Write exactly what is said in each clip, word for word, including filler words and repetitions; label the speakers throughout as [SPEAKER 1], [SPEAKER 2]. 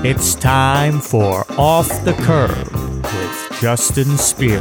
[SPEAKER 1] It's time for Off the Curb with Justin Spiro.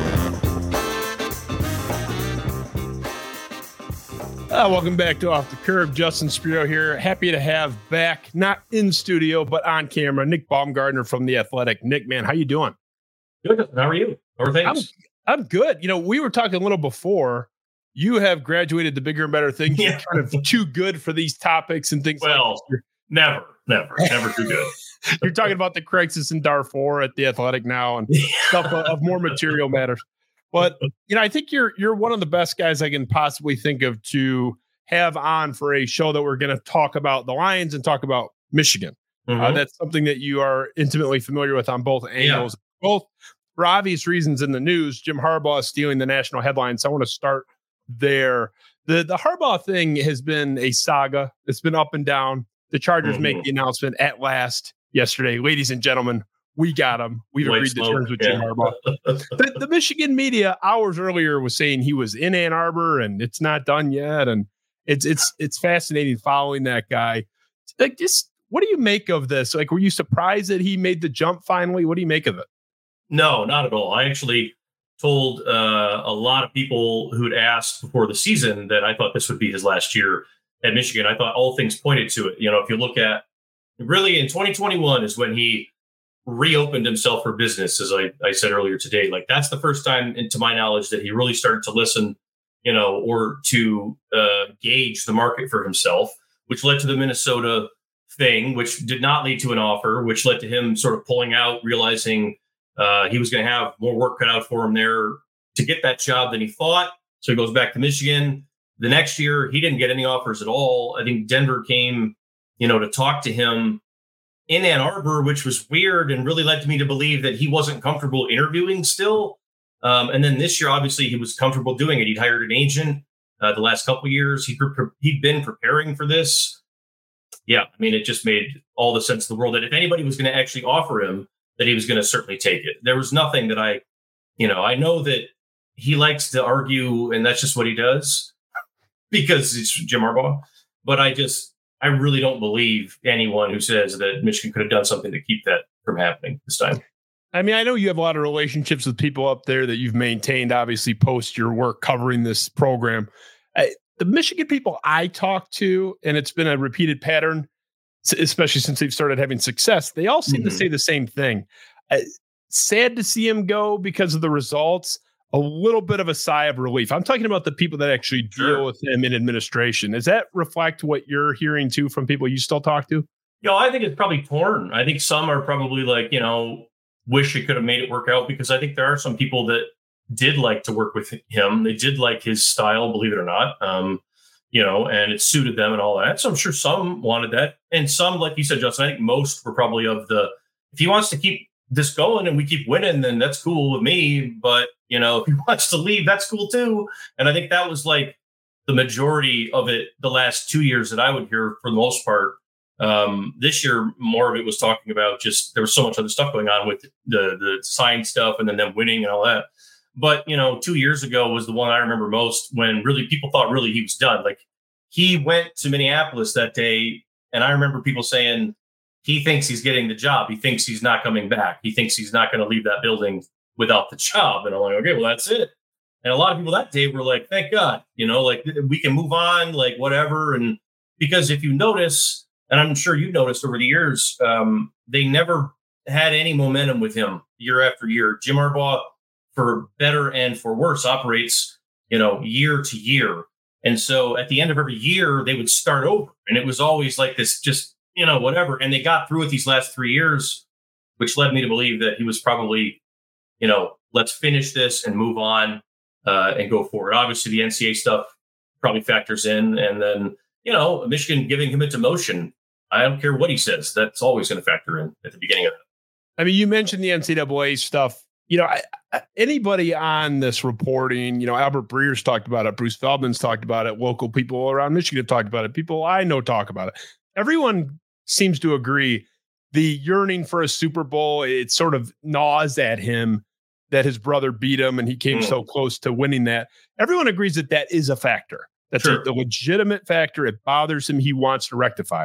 [SPEAKER 2] Uh, welcome back to Off the Curb. Justin Spiro here. Happy to have back, not in studio, but on camera, Nick Baumgardner from The Athletic. Nick, man, how you doing?
[SPEAKER 3] Good. How are you? How are things?
[SPEAKER 2] I'm, I'm good. You know, we were talking a little before. You have graduated to bigger and better things.
[SPEAKER 3] Yeah.
[SPEAKER 2] You're kind of too good for these topics and things
[SPEAKER 3] well,
[SPEAKER 2] like this.
[SPEAKER 3] never, never, never too good.
[SPEAKER 2] You're talking about the crisis in Darfur at The Athletic now and stuff of, of more material matters. But, you know, I think you're you're one of the best guys I can possibly think of to have on for a show that we're going to talk about the Lions and talk about Michigan. Mm-hmm. Uh, that's something that you are intimately familiar with on both angles, yeah. both for obvious reasons in the news. Jim Harbaugh is stealing the national headlines. So I want to start there. The, the Harbaugh thing has been a saga. It's been up and down. The Chargers mm-hmm. make the announcement at last yesterday. Ladies and gentlemen, we got him. We've
[SPEAKER 3] White
[SPEAKER 2] agreed
[SPEAKER 3] smoke,
[SPEAKER 2] to terms with
[SPEAKER 3] yeah.
[SPEAKER 2] Jim Harbaugh. the, the Michigan media hours earlier was saying he was in Ann Arbor and it's not done yet. And it's it's it's fascinating following that guy. Like, just what do you make of this? Like, were you surprised that he made the jump finally? What do you make of it?
[SPEAKER 3] No, not at all. I actually told uh, a lot of people who had asked before the season that I thought this would be his last year at Michigan. I thought all things pointed to it. You know, if you look at really in twenty twenty-one is when he reopened himself for business, as I, I said earlier today. Like, that's the first time, to my knowledge, that he really started to listen, you know, or to uh, gauge the market for himself, which led to the Minnesota thing, which did not lead to an offer, which led to him sort of pulling out, realizing uh, he was going to have more work cut out for him there to get that job than he thought. So he goes back to Michigan. The next year, he didn't get any offers at all. I think Denver came, you know, to talk to him in Ann Arbor, which was weird and really led to me to believe that he wasn't comfortable interviewing still. Um, and then this year, obviously, he was comfortable doing it. He'd hired an agent uh, the last couple of years. He pre- he'd been preparing for this. Yeah, I mean, it just made all the sense in the world that if anybody was going to actually offer him, that he was going to certainly take it. There was nothing that I, you know, I know that he likes to argue, and that's just what he does because it's Jim Harbaugh. But I just, I really don't believe anyone who says that Michigan could have done something to keep that from happening this time.
[SPEAKER 2] I mean, I know you have a lot of relationships with people up there that you've maintained, obviously, post your work covering this program. I, the Michigan people I talk to, and it's been a repeated pattern, especially since they've started having success, they all seem mm-hmm. to say the same thing. Uh, sad to see him go because of the results. A little bit of a sigh of relief. I'm talking about the people that actually deal
[SPEAKER 3] sure.
[SPEAKER 2] with him in administration. Does that reflect what you're hearing too from people you still talk to?
[SPEAKER 3] You know, I think it's probably torn. I think some are probably like, you know, wish it could have made it work out, because I think there are some people that did like to work with him. They did like his style, believe it or not, um, you know, and it suited them and all that. So I'm sure some wanted that. And some, like you said, Justin, I think most were probably of the, if he wants to keep this going and we keep winning, then that's cool with me. But, you know, if he wants to leave, that's cool too. And I think that was like the majority of it the last two years that I would hear for the most part. Um, this year, more of it was talking about just, there was so much other stuff going on with the, the sign stuff and then them winning and all that. But, you know, two years ago was the one I remember most, when really people thought really he was done. Like, he went to Minneapolis that day, and I remember people saying, he thinks he's getting the job. He thinks he's not coming back. He thinks he's not going to leave that building without the job. And I'm like, okay, well, that's it. And a lot of people that day were like, thank God, you know, like we can move on, like whatever. And because if you notice, and I'm sure you noticed over the years, um, they never had any momentum with him year after year. Jim Harbaugh, for better and for worse, operates, you know, year to year. And so at the end of every year, they would start over. And it was always like this, just, you know, whatever. And they got through it these last three years, which led me to believe that he was probably, you know, let's finish this and move on uh, and go forward. Obviously, the N C A A stuff probably factors in. And then, you know, Michigan giving him a demotion. I don't care what he says. That's always going to factor in at the beginning of it.
[SPEAKER 2] I mean, you mentioned the N C A A stuff. You know, I, I, anybody on this reporting, you know, Albert Breer's talked about it. Bruce Feldman's talked about it. Local people around Michigan have talked about it. People I know talk about it. Everyone seems to agree the yearning for a Super Bowl, it sort of gnaws at him that his brother beat him and he came mm. so close to winning that. Everyone agrees that that is a factor. That's sure. a, a legitimate factor. It bothers him. He wants to rectify it.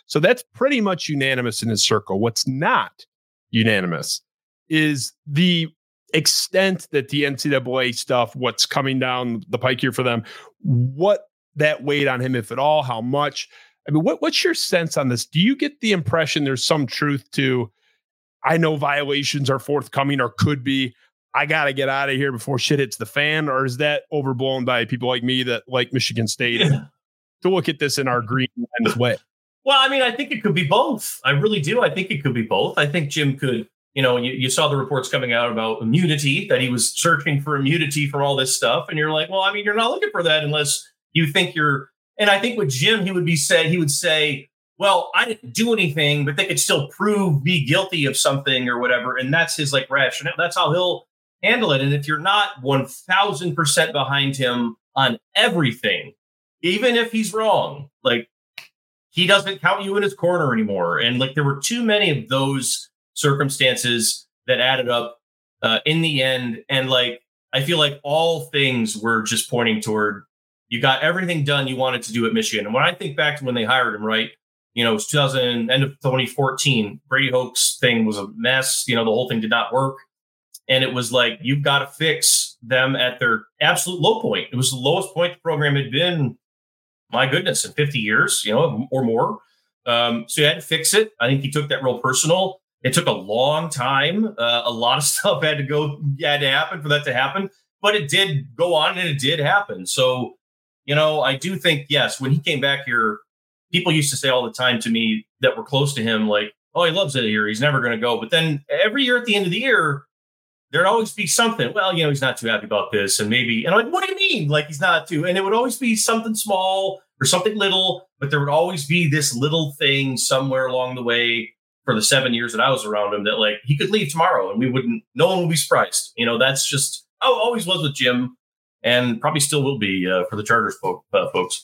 [SPEAKER 2] So that's pretty much unanimous in his circle. What's not unanimous is the extent that the N C double A stuff, what's coming down the pike here for them, what that weighed on him, if at all, how much. I mean, what, what's your sense on this? Do you get the impression there's some truth to, I know violations are forthcoming or could be, I got to get out of here before shit hits the fan? Or is that overblown by people like me that like Michigan State yeah. to look at this in our green way?
[SPEAKER 3] Well, I mean, I think it could be both. I really do. I think it could be both. I think Jim could, you know, you, you saw the reports coming out about immunity, that he was searching for immunity from all this stuff. And you're like, well, I mean, you're not looking for that unless you think you're, and I think with Jim, he would be said, he would say, well, I didn't do anything, but they could still prove me guilty of something or whatever. And that's his like rationale. That's how he'll handle it. And if you're not one thousand percent behind him on everything, even if he's wrong, like he doesn't count you in his corner anymore. And like there were too many of those circumstances that added up uh, in the end. And like I feel like all things were just pointing toward, you got everything done you wanted to do at Michigan. And when I think back to when they hired him, right, you know, it was two thousand, end of twenty fourteen, Brady Hoke's thing was a mess. You know, the whole thing did not work. And it was like, you've got to fix them at their absolute low point. It was the lowest point the program had been, my goodness, in fifty years, you know, or more. Um, so you had to fix it. I think he took that real personal. It took a long time. Uh, a lot of stuff had to go, had to happen for that to happen. But it did go on and it did happen. So, you know, I do think, yes, when he came back here, people used to say all the time to me that were close to him, like, oh, he loves it here. He's never going to go. But then every year at the end of the year, there'd always be something. Well, you know, he's not too happy about this. And maybe, and I'm like, what do you mean? Like, he's not too. And it would always be something small or something little, but there would always be this little thing somewhere along the way for the seven years that I was around him that like he could leave tomorrow and we wouldn't, no one would be surprised. You know, that's just how it always was with Jim and probably still will be uh, for the Chargers folk, uh, folks.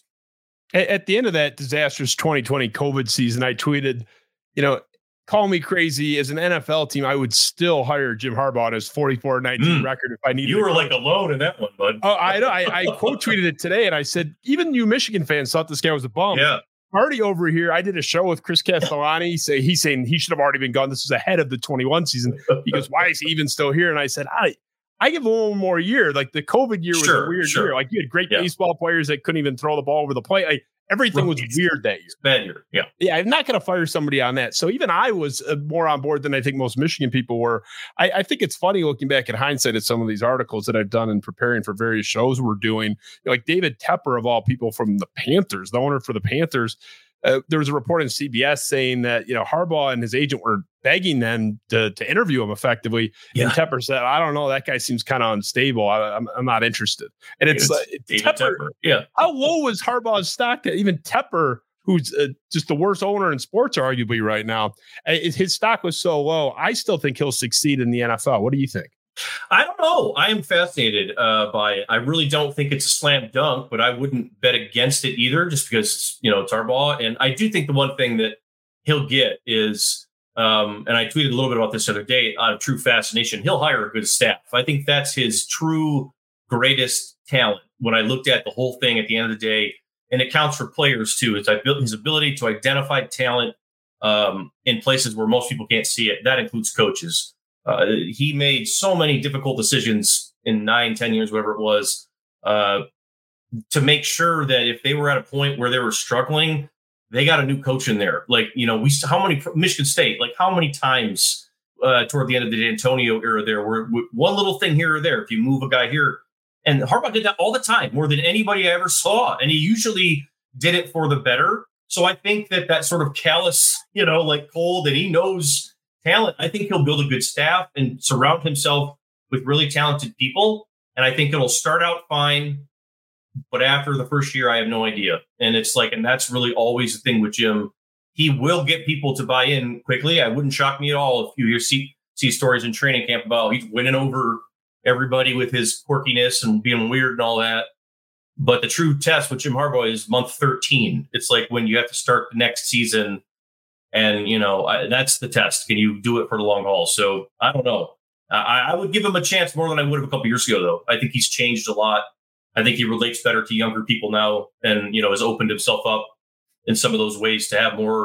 [SPEAKER 2] At the end of that disastrous twenty twenty COVID season, I tweeted, you know, call me crazy. As an N F L team, I would still hire Jim Harbaugh on his forty-four nineteen mm. record if I needed.
[SPEAKER 3] You were like alone in that one, bud.
[SPEAKER 2] Oh, I know. I, I quote tweeted it today, and I said, even you Michigan fans thought this guy was a bum.
[SPEAKER 3] Yeah.
[SPEAKER 2] Marty over here, I did a show with Chris Castellani. Say he's saying he should have already been gone. This was ahead of the twenty-one season. He goes, why is he even still here? And I said, I. I give him one more year. Like the COVID year was
[SPEAKER 3] sure,
[SPEAKER 2] a weird
[SPEAKER 3] sure.
[SPEAKER 2] year. Like you had great
[SPEAKER 3] yeah.
[SPEAKER 2] baseball players that couldn't even throw the ball over the plate. I, Everything was weird that year.
[SPEAKER 3] Bad year. Yeah.
[SPEAKER 2] Yeah. I'm not going to fire somebody on that. So even I was uh, more on board than I think most Michigan people were. I, I think it's funny looking back in hindsight at some of these articles that I've done in preparing for various shows we're doing. You know, like David Tepper, of all people, from the Panthers, the owner for the Panthers. Uh, there was a report in C B S saying that, you know, Harbaugh and his agent were begging them to, to interview him effectively. Yeah. And Tepper said, I don't know, that guy seems kind of unstable. I, I'm, I'm not interested. And it's, it's uh, Tepper,
[SPEAKER 3] Tepper. Yeah.
[SPEAKER 2] How low was Harbaugh's stock? That even Tepper, who's uh, just the worst owner in sports, arguably right now, uh, his stock was so low. I still think he'll succeed in the N F L. What do you think?
[SPEAKER 3] I don't know. I am fascinated uh, by it. I really don't think it's a slam dunk, but I wouldn't bet against it either, just because, you know, it's Harbaugh. And I do think the one thing that he'll get is, um, and I tweeted a little bit about this the other day, out of true fascination, he'll hire a good staff. I think that's his true greatest talent. When I looked at the whole thing at the end of the day, and it counts for players too, is I built his ability to identify talent um, in places where most people can't see it. That includes coaches. Uh, he made so many difficult decisions in nine, ten years, whatever it was, uh, to make sure that if they were at a point where they were struggling, they got a new coach in there. Like, you know, we how many Michigan State, like how many times uh, toward the end of the D'Antonio era there were one little thing here or there. If you move a guy here, and Harbaugh did that all the time, more than anybody I ever saw, and he usually did it for the better. So I think that that sort of callous, you know, like cold, and he knows talent. I think he'll build a good staff and surround himself with really talented people. And I think it'll start out fine, but after the first year, I have no idea. And it's like, and that's really always the thing with Jim. He will get people to buy in quickly. I wouldn't shock me at all if you hear see, see stories in training camp about he's winning over everybody with his quirkiness and being weird and all that. But the true test with Jim Harbaugh is month thirteen. It's like when you have to start the next season. And, you know, I, that's the test. Can you do it for the long haul? So I don't know. I, I would give him a chance more than I would have a couple years ago, though. I think he's changed a lot. I think he relates better to younger people now and, you know, has opened himself up in some of those ways to have more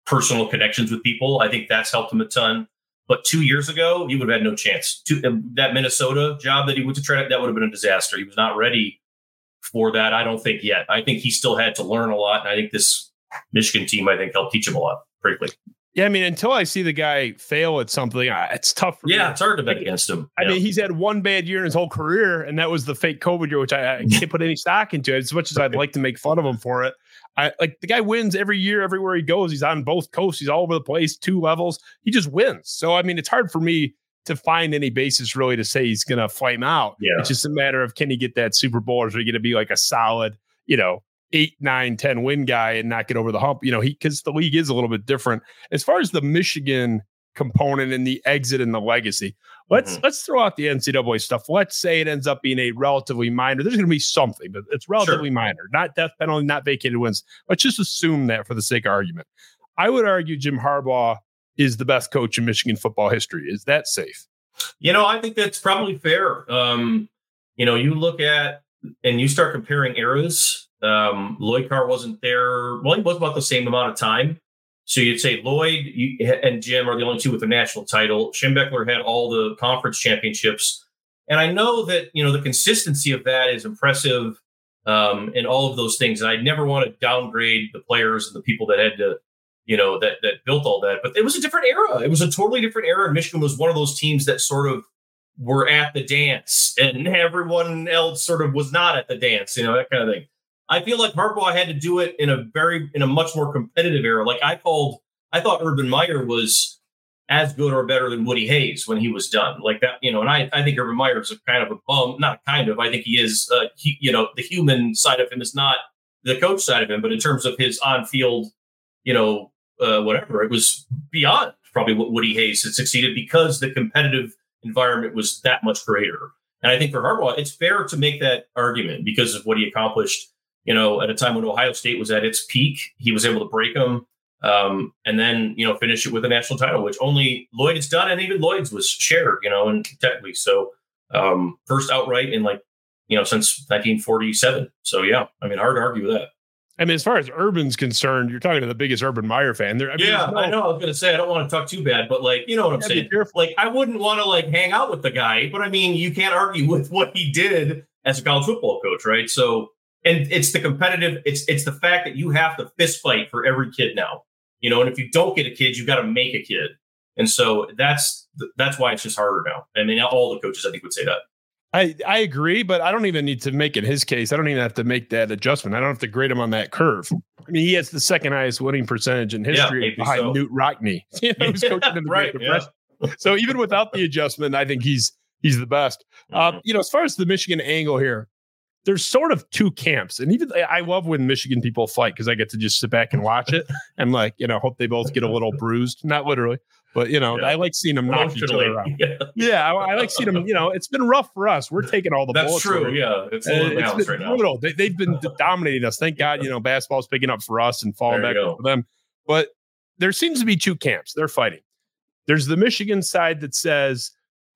[SPEAKER 3] personal connections with people. I think that's helped him a ton. But two years ago, he would have had no chance. Two, that Minnesota job that he went to try, that would have been a disaster. He was not ready for that, I don't think, yet. I think he still had to learn a lot. And I think this Michigan team, I think, helped teach him a lot, frankly.
[SPEAKER 2] Yeah, I mean, until I see the guy fail at something, it's tough for
[SPEAKER 3] Yeah,
[SPEAKER 2] me.
[SPEAKER 3] It's hard to bet against him.
[SPEAKER 2] I
[SPEAKER 3] yeah.
[SPEAKER 2] mean, he's had one bad year in his whole career, and that was the fake COVID year, which I, I can't put any stock into. As much as I'd like to make fun of him for it, I like the guy wins every year, everywhere he goes. He's on both coasts. He's all over the place, two levels. He just wins. So, I mean, it's hard for me to find any basis really to say he's going to flame out.
[SPEAKER 3] Yeah.
[SPEAKER 2] It's just a matter of, can he get that Super Bowl, or is he going to be like a solid, you know, eight, nine, ten win guy and not get over the hump? You know, he, because the league is a little bit different as far as the Michigan component and the exit and the legacy. Let's mm-hmm. let's throw out the N C double A stuff. Let's say it ends up being a relatively minor. There's going to be something, but it's relatively sure. minor. Not death penalty, not vacated wins. Let's just assume that for the sake of argument. I would argue Jim Harbaugh is the best coach in Michigan football history. Is that safe?
[SPEAKER 3] You know, I think that's probably fair. Um, you know, you look at and you start comparing eras. Um, Lloyd Carr wasn't there. Well, he was about the same amount of time. So you'd say Lloyd you, and Jim are the only two with a national title. Schembechler had all the conference championships. And I know that, you know, the consistency of that is impressive um, and all of those things. And I never want to downgrade the players and the people that had to, you know, that that built all that. But it was a different era. It was a totally different era. And Michigan was one of those teams that sort of were at the dance and everyone else sort of was not at the dance, you know, that kind of thing. I feel like Harbaugh had to do it in a very, in a much more competitive era. Like I called, I thought Urban Meyer was as good or better than Woody Hayes when he was done like that, you know, and I, I think Urban Meyer is a kind of a bum, not kind of, I think he is, uh, he, you know, the human side of him is not the coach side of him, but in terms of his on-field, you know, uh, whatever, it was beyond probably what Woody Hayes had succeeded because the competitive environment was that much greater. And I think for Harbaugh, it's fair to make that argument because of what he accomplished. You know, at a time when Ohio State was at its peak, he was able to break them um, and then, you know, finish it with a national title, which only Lloyd has done. And even Lloyd's was shared, you know, and technically. So um, first outright in like, you know, since nineteen forty-seven. So, yeah, I mean, hard to argue with that.
[SPEAKER 2] I mean, as far as Urban's concerned, you're talking to the biggest Urban Meyer fan there. I mean,
[SPEAKER 3] yeah,
[SPEAKER 2] no,
[SPEAKER 3] I know. I was going to say, I don't want to talk too bad, but like, you know what I'm saying? Like, I wouldn't want to like hang out with the guy, but I mean, you can't argue with what he did as a college football coach, right? So, and it's the competitive, it's it's the fact that you have to fist fight for every kid now, you know, and if you don't get a kid, you got to make a kid. And so that's that's why it's just harder now. I mean, all the coaches, I think, would say that.
[SPEAKER 2] I, I agree, but I don't even need to make it his case. I don't even have to make that adjustment. I don't have to grade him on that curve. I mean, he has the second highest winning percentage in history yeah, behind so. Newt Rockne. You know, who's coaching in the
[SPEAKER 3] right,
[SPEAKER 2] Great Depression. Yeah. So even without the adjustment, I think he's he's the best. Mm-hmm. Um, you know, as far as the Michigan angle here, there's sort of two camps. And even I love when Michigan people fight because I get to just sit back and watch it and like, you know, hope they both get a little bruised. Not literally, but, you know, yeah. I like seeing them knock each other out. Yeah, yeah I, I like seeing them, you know, it's been rough for us. We're taking all the
[SPEAKER 3] That's
[SPEAKER 2] bullets.
[SPEAKER 3] That's true,
[SPEAKER 2] over.
[SPEAKER 3] yeah. It's a little uh,
[SPEAKER 2] it's
[SPEAKER 3] right
[SPEAKER 2] brutal.
[SPEAKER 3] now.
[SPEAKER 2] They, they've been dominating us. Thank God, you know, basketball's picking up for us and falling back for them. But there seems to be two camps. They're fighting. There's the Michigan side that says,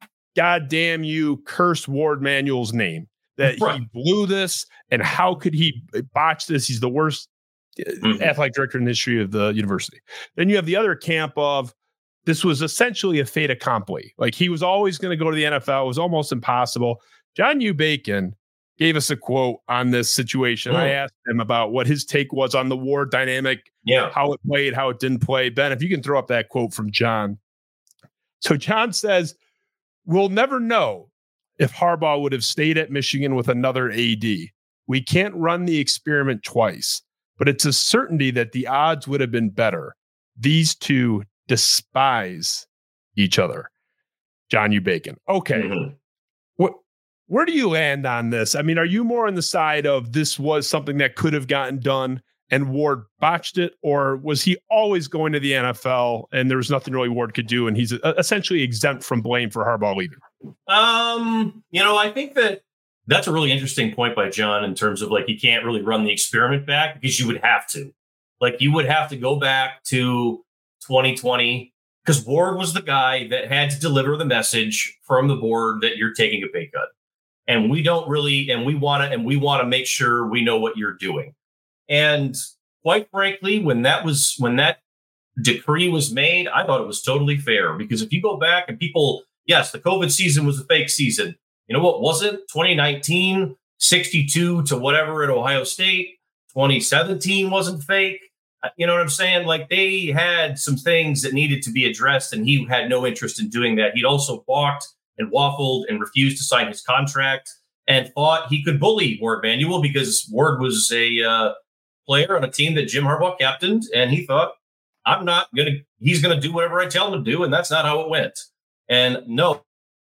[SPEAKER 2] God damn you, curse Ward Manuel's name. That right. he blew this, and how could he botch this? He's the worst mm-hmm. athletic director in the history of the university. Then you have the other camp of this was essentially a fait accompli. Like he was always going to go to the N F L. It was almost impossible. John U. Bacon gave us a quote on this situation. Mm. I asked him about what his take was on the Ward dynamic,
[SPEAKER 3] yeah.
[SPEAKER 2] how it played, how it didn't play. Ben, if you can throw up that quote from John. So John says, we'll never know if Harbaugh would have stayed at Michigan with another A D. We can't run the experiment twice, but it's a certainty that the odds would have been better. These two despise each other. John U. Bacon. Okay. Mm-hmm. What, where do you land on this? I mean, are you more on the side of this was something that could have gotten done and Ward botched it, or was he always going to the N F L and there was nothing really Ward could do and he's essentially exempt from blame for Harbaugh leaving?
[SPEAKER 3] Um, you know, I think that that's a really interesting point by John in terms of like, you can't really run the experiment back because you would have to. Like, you would have to go back to twenty twenty because Ward was the guy that had to deliver the message from the board that you're taking a pay cut. And we don't really, and we want to, and we want to make sure we know what you're doing. And quite frankly, when that was, when that decree was made, I thought it was totally fair, because if you go back and people, yes, the COVID season was a fake season. You know what wasn't? twenty nineteen, sixty-two to whatever at Ohio State. twenty seventeen wasn't fake. You know what I'm saying? Like, they had some things that needed to be addressed, and he had no interest in doing that. He'd also balked and waffled and refused to sign his contract and thought he could bully Ward Manuel because Ward was a uh, player on a team that Jim Harbaugh captained. And he thought, I'm not going to, he's going to do whatever I tell him to do. And that's not how it went. And no,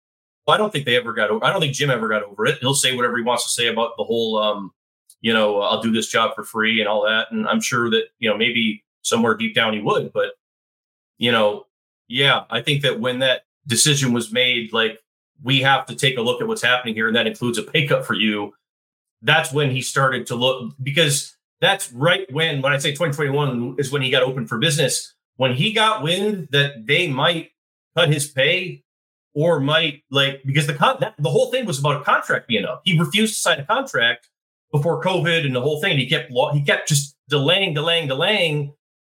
[SPEAKER 3] I don't think they ever got over, I don't think Jim ever got over it. He'll say whatever he wants to say about the whole, um, you know, I'll do this job for free and all that. And I'm sure that, you know, maybe somewhere deep down he would, but, you know, yeah, I think that when that decision was made, like, we have to take a look at what's happening here, and that includes a pay cut for you. That's when he started to look, because that's right when, when I say twenty twenty-one is when he got open for business. When he got wind that they might cut his pay or might, like, because the con- that, the whole thing was about a contract being up. He refused to sign a contract before COVID and the whole thing. And he kept he kept just delaying, delaying, delaying.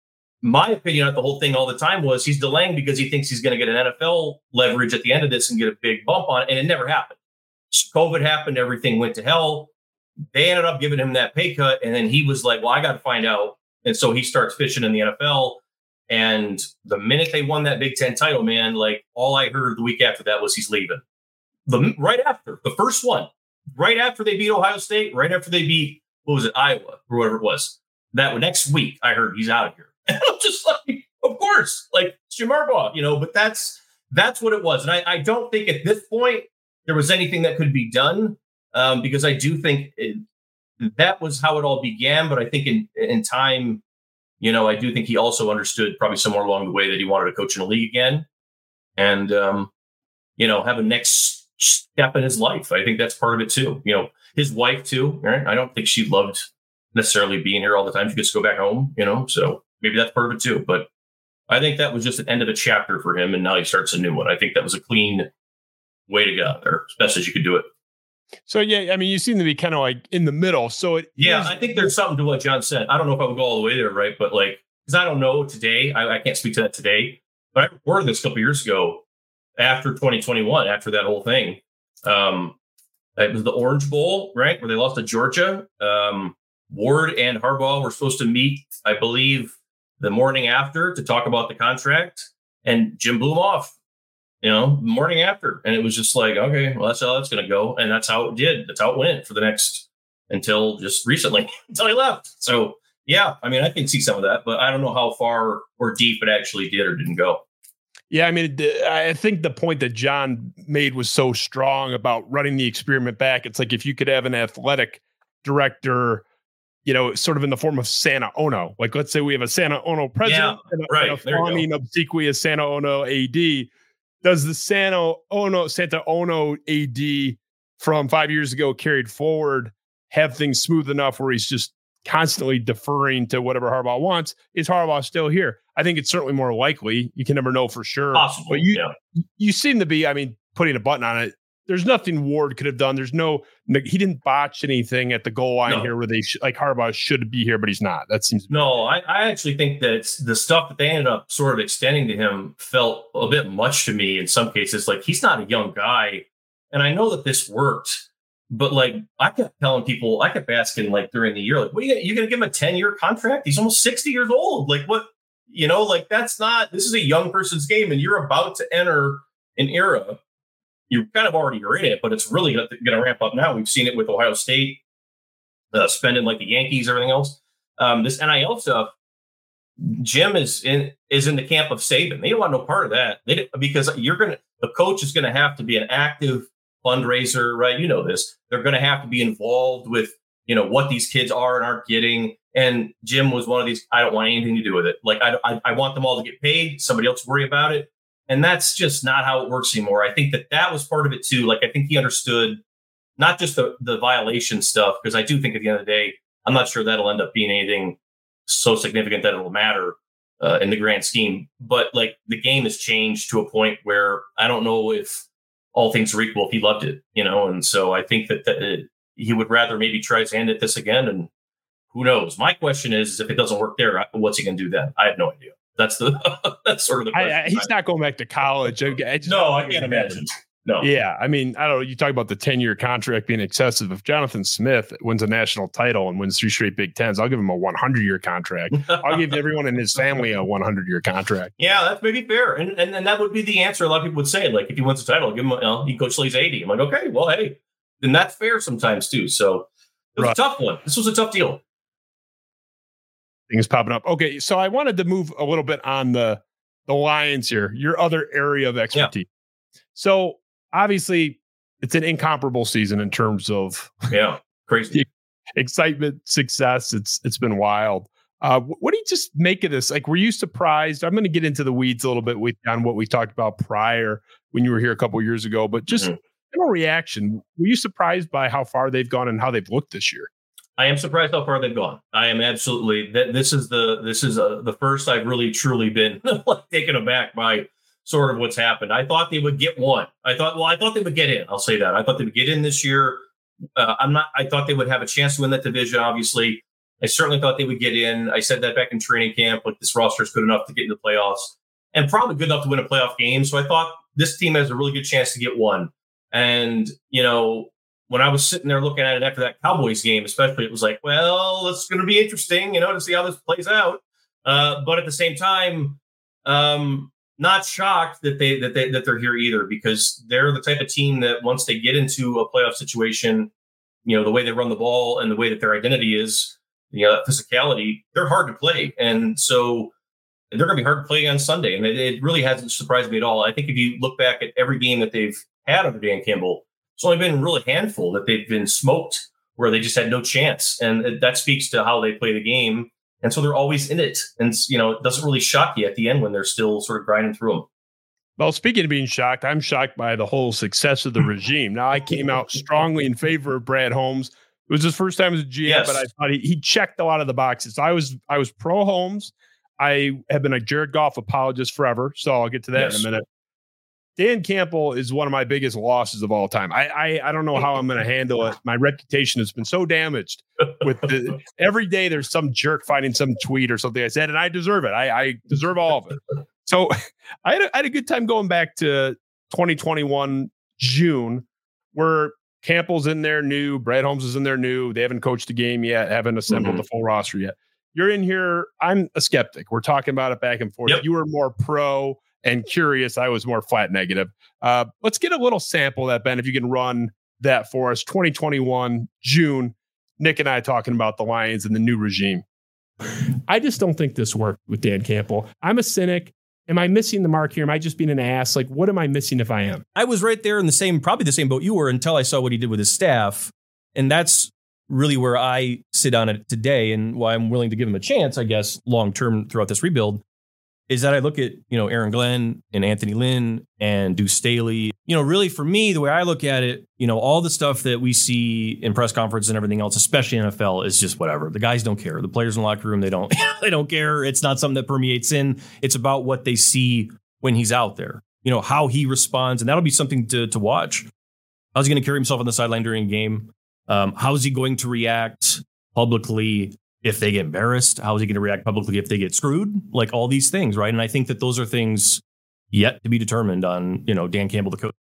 [SPEAKER 3] My opinion on the whole thing all the time was he's delaying because he thinks he's going to get an N F L leverage at the end of this and get a big bump on it. And it never happened. So COVID happened. Everything went to hell. They ended up giving him that pay cut. And then he was like, well, I got to find out. And so he starts fishing in the N F L. And the minute they won that Big Ten title, man, like, all I heard the week after that was he's leaving. The right after the first one, right after they beat Ohio State, right after they beat, what was it, Iowa or whatever it was, that next week I heard he's out of here. And I'm just like, of course, like, Jim Harbaugh, you know, but that's that's what it was. And I, I don't think at this point there was anything that could be done, um, because I do think it, that was how it all began. But I think in, in time, you know, I do think he also understood probably somewhere along the way that he wanted to coach in a league again and, um, you know, have a next step in his life. I think that's part of it, too. You know, his wife, too. Right? I don't think she loved necessarily being here all the time. She gets to go back home, you know, so maybe that's part of it, too. But I think that was just an end of a chapter for him. And now he starts a new one. I think that was a clean way to go out there, as best as you could do it.
[SPEAKER 2] So, yeah, I mean, you seem to be kind of like in the middle. So, it
[SPEAKER 3] yeah,
[SPEAKER 2] is-
[SPEAKER 3] I think there's something to what John said. I don't know if I would go all the way there, right? But, like, because I don't know today. I, I can't speak to that today. But I reported this a couple years ago after twenty twenty-one, after that whole thing. Um, it was the Orange Bowl, right, where they lost to Georgia. Um, Ward and Harbaugh were supposed to meet, I believe, the morning after to talk about the contract, and Jim blew him off, you know, the morning after. And it was just like, okay, well, that's how that's going to go. And that's how it did. That's how it went for the next, until just recently, until he left. So, yeah, I mean, I can see some of that, but I don't know how far or deep it actually did or didn't go.
[SPEAKER 2] Yeah, I mean, I think the point that John made was so strong about running the experiment back. It's like if you could have an athletic director, you know, sort of in the form of Santa Ono. Like, let's say we have a Santa Ono president
[SPEAKER 3] yeah,
[SPEAKER 2] and a,
[SPEAKER 3] right.
[SPEAKER 2] and a fawning, obsequious Santa Ono A D. Does the Santa Ono, Santa Ono A D from five years ago carried forward have things smooth enough where he's just constantly deferring to whatever Harbaugh wants? Is Harbaugh still here? I think it's certainly more likely. You can never know for sure.
[SPEAKER 3] Possible,
[SPEAKER 2] but you,
[SPEAKER 3] yeah.
[SPEAKER 2] you seem to be, I mean, putting a button on it. There's nothing Ward could have done. There's no, he didn't botch anything at the goal line no. here where they sh- like Harbaugh should be here, but he's not. That seems
[SPEAKER 3] no. I, I actually think that the stuff that they ended up sort of extending to him felt a bit much to me in some cases. Like, he's not a young guy, and I know that this worked, but like I kept telling people, I kept asking like during the year, like, what are you gonna, you gonna give him a ten year contract? He's almost sixty years old. Like, what, you know, like that's not. This is a young person's game, and you're about to enter an era. You kind of already are in it, but it's really going to ramp up now. We've seen it with Ohio State uh, spending like the Yankees, everything else. Um, this N I L stuff, Jim is in is in the camp of Saban. They don't want no part of that. They didn't, because you're going to the coach is going to have to be an active fundraiser, right? You know this. They're going to have to be involved with, you know, what these kids are and aren't getting. And Jim was one of these. I don't want anything to do with it. Like I, I, I want them all to get paid. Somebody else worry about it. And that's just not how it works anymore. I think that that was part of it too. Like, I think he understood not just the, the violation stuff, because I do think at the end of the day, I'm not sure that'll end up being anything so significant that it'll matter uh, in the grand scheme. But like the game has changed to a point where I don't know if all things are equal, if he loved it, you know? And so I think that the, he would rather maybe try his hand at this again. And who knows? My question is, is if it doesn't work there, what's he going to do then? I have no idea. That's the that's sort of the question.
[SPEAKER 2] I, I, he's not going back to college. I, I just
[SPEAKER 3] no, I can't imagine. No.
[SPEAKER 2] Yeah, I mean, I don't know. You talk about the ten-year contract being excessive. If Jonathan Smith wins a national title and wins three straight Big Tens, I'll give him a one hundred-year contract. I'll give everyone in his family a one hundred-year contract.
[SPEAKER 3] Yeah, that's maybe fair. And, and and that would be the answer a lot of people would say. Like, if he wins a title, give him, you know, he coach till he's eighty. I'm like, okay, well, hey, then that's fair sometimes too. So it was right. a tough one. This was a tough deal.
[SPEAKER 2] Things popping up. Okay, so I wanted to move a little bit on the, the Lions here, your other area of expertise. Yeah. So, obviously, it's an incomparable season in terms of
[SPEAKER 3] yeah, crazy
[SPEAKER 2] excitement, success. It's it's been wild. Uh, what do you just make of this? Like, were you surprised? I'm going to get into the weeds a little bit with on what we talked about prior when you were here a couple of years ago, but just mm-hmm. general reaction. Were you surprised by how far they've gone and how they've looked this year?
[SPEAKER 3] I am surprised how far they've gone. I am absolutely. That this is the this is uh, the first I've really truly been like, taken aback by sort of what's happened. I thought they would get one. I thought, well, I thought they would get in. I'll say that. I thought they would get in this year. Uh, I'm not. I thought they would have a chance to win that division. Obviously, I certainly thought they would get in. I said that back in training camp. Like, this roster is good enough to get into the playoffs, and probably good enough to win a playoff game. So I thought this team has a really good chance to get one. And you know, when I was sitting there looking at it after that Cowboys game, especially, it was like, well, it's going to be interesting, you know, to see how this plays out. Uh, but at the same time, um, not shocked that they that they that they're here either, because they're the type of team that once they get into a playoff situation, you know, the way they run the ball and the way that their identity is, you know, that physicality, they're hard to play. And so they're going to be hard to play on Sunday. And it, it really hasn't surprised me at all. I think if you look back at every game that they've had under Dan Campbell, it's only been really a handful that they've been smoked where they just had no chance. And that speaks to how they play the game. And so they're always in it. And, you know, it doesn't really shock you at the end when they're still sort of grinding through them.
[SPEAKER 2] Well, speaking of being shocked, I'm shocked by the whole success of the regime. Now, I came out strongly in favor of Brad Holmes. It was his first time as a G M, yes. but I thought he, he checked a lot of the boxes. I was I was pro Holmes. I have been a Jared Goff apologist forever, so I'll get to that yes. in a minute. Dan Campbell is one of my biggest losses of all time. I I, I don't know how I'm going to handle it. My reputation has been so damaged with the, every day there's some jerk finding some tweet or something I said, and I deserve it. I, I deserve all of it. So I had, a, I had a good time going back to twenty twenty-one June, where Campbell's in there new, Brad Holmes is in there new. They haven't coached the game yet, haven't assembled mm-hmm. the full roster yet. You're in here. I'm a skeptic. We're talking about it back and forth. Yep. You were more pro and curious. I was more flat negative. Uh, let's get a little sample of that, Ben, if you can run that for us. twenty twenty-one June, Nick and I talking about the Lions and the new regime. I just don't think this worked with Dan Campbell. I'm a cynic. Am I missing the mark here? Am I just being an ass? Like, what am I missing if I am?
[SPEAKER 4] I was right there in the same, probably the same boat you were, until I saw what he did with his staff. And that's really where I sit on it today, and why I'm willing to give him a chance, I guess, long-term throughout this rebuild, is that I look at, you know, Aaron Glenn and Anthony Lynn and Deuce Staley. You know, really for me, the way I look at it, you know, all the stuff that we see in press conferences and everything else, especially in N F L, is just whatever. The guys don't care. The players in the locker room, they don't, they don't care. It's not something that permeates in. It's about what they see when he's out there, you know, how he responds. And that'll be something to, to watch. How's he going to carry himself on the sideline during a game? Um, how is he going to react publicly if they get embarrassed? How is he going to react publicly if they get screwed? Like all these things, right? And I think that those are things yet to be determined on, you know, Dan Campbell, the coach.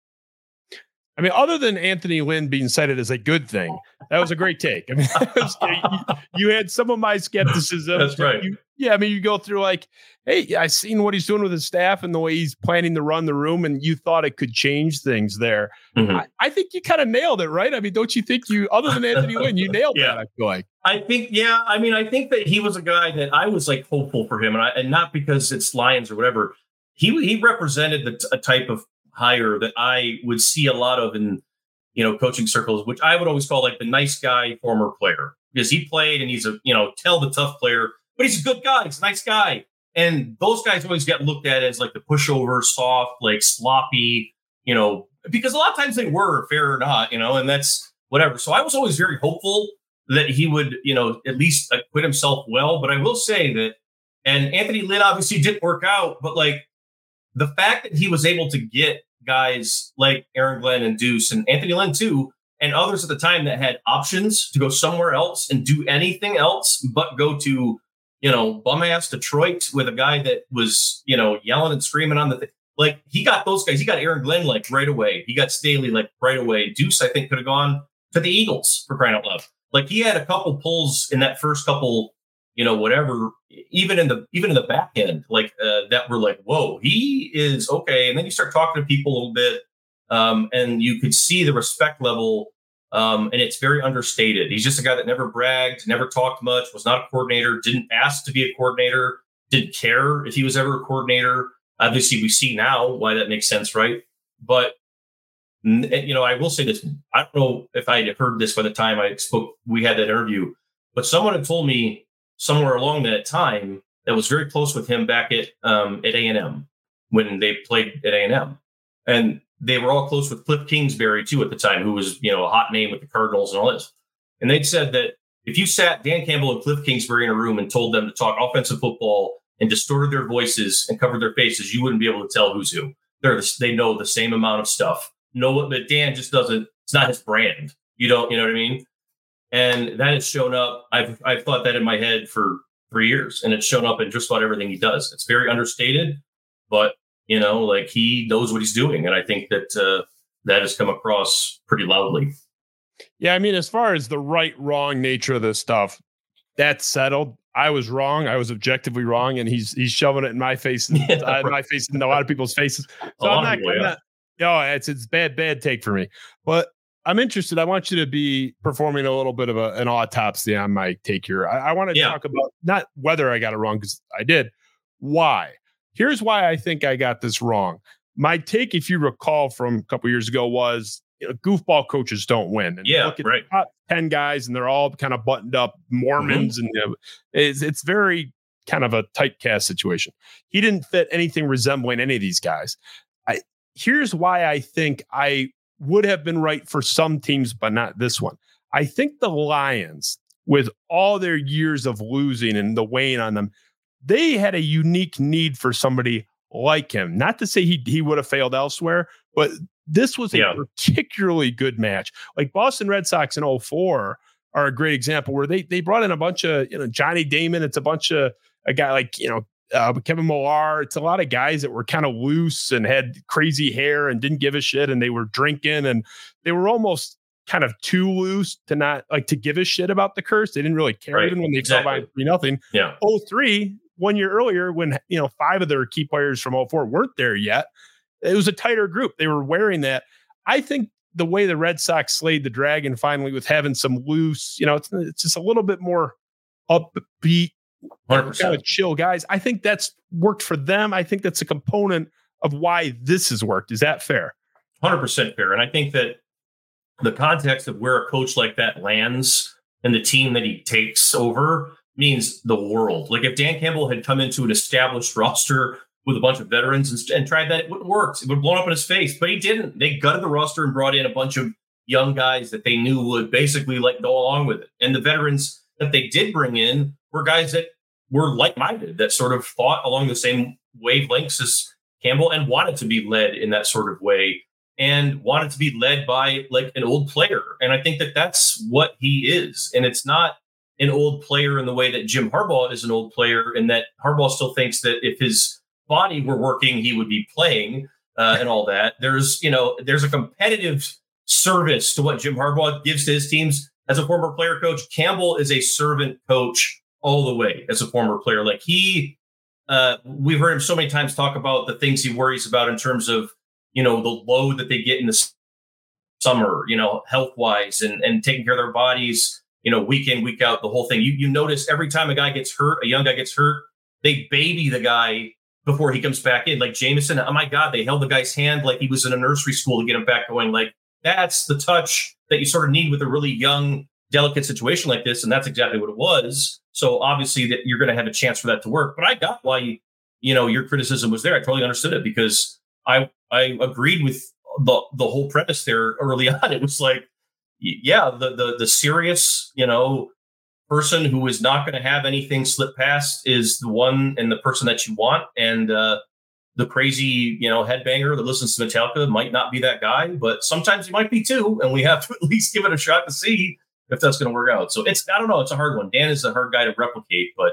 [SPEAKER 2] I mean, other than Anthony Lynn being cited as a good thing, that was a great take. I mean, was, you, you had some of my skepticism.
[SPEAKER 3] That's right.
[SPEAKER 2] You, yeah, I mean, you go through like, hey, I've seen what he's doing with his staff and the way he's planning to run the room, and you thought it could change things there. Mm-hmm. I, I think you kind of nailed it, right? I mean, don't you think you, other than Anthony Lynn, you nailed yeah. that, I feel like.
[SPEAKER 3] I think, yeah, I mean, I think that he was a guy that I was like hopeful for him, and, I, and not because it's Lions or whatever. He he represented the t- a type of hire that I would see a lot of in, you know, coaching circles, which I would always call like the nice guy former player, because he played and he's a, you know, tell the tough player, but he's a good guy. He's a nice guy. And those guys always get looked at as like the pushover, soft, like sloppy, you know, because a lot of times they were, fair or not, you know, and that's whatever. So I was always very hopeful that he would, you know, at least acquit himself well. But I will say that, and Anthony Lynn obviously didn't work out, but like the fact that he was able to get guys like Aaron Glenn and Deuce and Anthony Lynn too, and others at the time that had options to go somewhere else and do anything else but go to you know, bum ass Detroit with a guy that was, you know, yelling and screaming on the thing. Like, he got those guys. He got Aaron Glenn like right away. He got Staley like right away. Deuce, I think, could have gone to the Eagles, for crying out loud. Like, he had a couple pulls in that first couple, you know, whatever, even in the even in the back end, like uh, that were like, whoa, he is okay. And then you start talking to people a little bit, um, and you could see the respect level. Um, and it's very understated. He's just a guy that never bragged, never talked much, was not a coordinator, didn't ask to be a coordinator, didn't care if he was ever a coordinator. Obviously, we see now why that makes sense, right? But, you know, I will say this. I don't know if I had heard this by the time I spoke, we had that interview, but someone had told me somewhere along that time that was very close with him back at um, at A and M when they played at A and M. And they were all close with Cliff Kingsbury, too, at the time, who was, you know, a hot name with the Cardinals and all this. And they'd said that if you sat Dan Campbell and Cliff Kingsbury in a room and told them to talk offensive football and distorted their voices and covered their faces, you wouldn't be able to tell who's who. They're the, they know the same amount of stuff. No, but Dan just doesn't. It's not his brand. You don't. You know what I mean? And that has shown up. I've I've thought that in my head for three years, and it's shown up in just about everything he does. It's very understated, but you know, like, he knows what he's doing, and I think that uh, that has come across pretty loudly.
[SPEAKER 2] Yeah, I mean, as far as the right wrong nature of this stuff, that's settled. I was wrong. I was objectively wrong, and he's he's shoving it in my face, and yeah, uh, in my face, and a lot of people's faces. So I'm not, people, I'm yeah. not. No, it's it's bad, bad take for me. But I'm interested. I want you to be performing a little bit of a, an autopsy on my take here. I, I want to yeah. talk about not whether I got it wrong, because I did. Why? Here's why I think I got this wrong. My take, if you recall from a couple years ago, was, you know, goofball coaches don't win. And
[SPEAKER 3] yeah,
[SPEAKER 2] look at
[SPEAKER 3] right.
[SPEAKER 2] the top ten guys, and they're all kind of buttoned up Mormons, mm-hmm. and you know, it's it's very kind of a typecast situation. He didn't fit anything resembling any of these guys. I here's why I think I would have been right for some teams, but not this one. I think the Lions, with all their years of losing and the weighing on them, they had a unique need for somebody like him. Not to say he he would have failed elsewhere, but this was a yeah. particularly good match. Like Boston Red Sox in oh four are a great example, where they they brought in a bunch of, you know, Johnny Damon. It's a bunch of a guy like, you know, uh, Kevin Millar. It's a lot of guys that were kind of loose and had crazy hair and didn't give a shit, and they were drinking, and they were almost kind of too loose to not like to give a shit about the curse. They didn't really care right. even when they exactly. fell by three nothing.
[SPEAKER 3] Yeah.
[SPEAKER 2] oh three, one year earlier, when, you know, five of their key players from oh four weren't there yet, it was a tighter group. They were wearing that. I think the way the Red Sox slayed the dragon finally, with having some loose, you know, it's, it's just a little bit more upbeat,
[SPEAKER 3] one hundred percent
[SPEAKER 2] kind of chill guys. I think that's worked for them. I think that's a component of why this has worked. Is that fair?
[SPEAKER 3] one hundred percent fair. And I think that the context of where a coach like that lands and the team that he takes over means the world. Like, if Dan Campbell had come into an established roster with a bunch of veterans and, and tried that, it wouldn't work. It would have blown up in his face, but he didn't. They gutted the roster and brought in a bunch of young guys that they knew would basically like go along with it. And the veterans that they did bring in were guys that were like-minded, that sort of thought along the same wavelengths as Campbell and wanted to be led in that sort of way, and wanted to be led by like an old player. And I think that that's what he is. And it's not an old player in the way that Jim Harbaugh is an old player, and that Harbaugh still thinks that if his body were working, he would be playing uh, and all that. There's, you know, there's a competitive service to what Jim Harbaugh gives to his teams as a former player coach. Campbell is a servant coach all the way as a former player. Like he, uh, we've heard him so many times talk about the things he worries about in terms of, you know, the load that they get in the summer, you know, health wise, and, and taking care of their bodies, you know, week in, week out, the whole thing. You, you notice every time a guy gets hurt, a young guy gets hurt, they baby the guy before he comes back in. Like Jameson, oh my God, they held the guy's hand like he was in a nursery school to get him back going. Like, that's the touch that you sort of need with a really young, delicate situation like this. And that's exactly what it was. So obviously that you're going to have a chance for that to work. But I got why, you know, your criticism was there. I totally understood it, because I I agreed with the the whole premise there early on. It was like, yeah, the the the serious, you know, person who is not going to have anything slip past is the one and the person that you want. And uh, the crazy, you know, headbanger that listens to Metallica might not be that guy, but sometimes he might be too. And we have to at least give it a shot to see if that's going to work out. So it's, I don't know, it's a hard one. Dan is a hard guy to replicate, but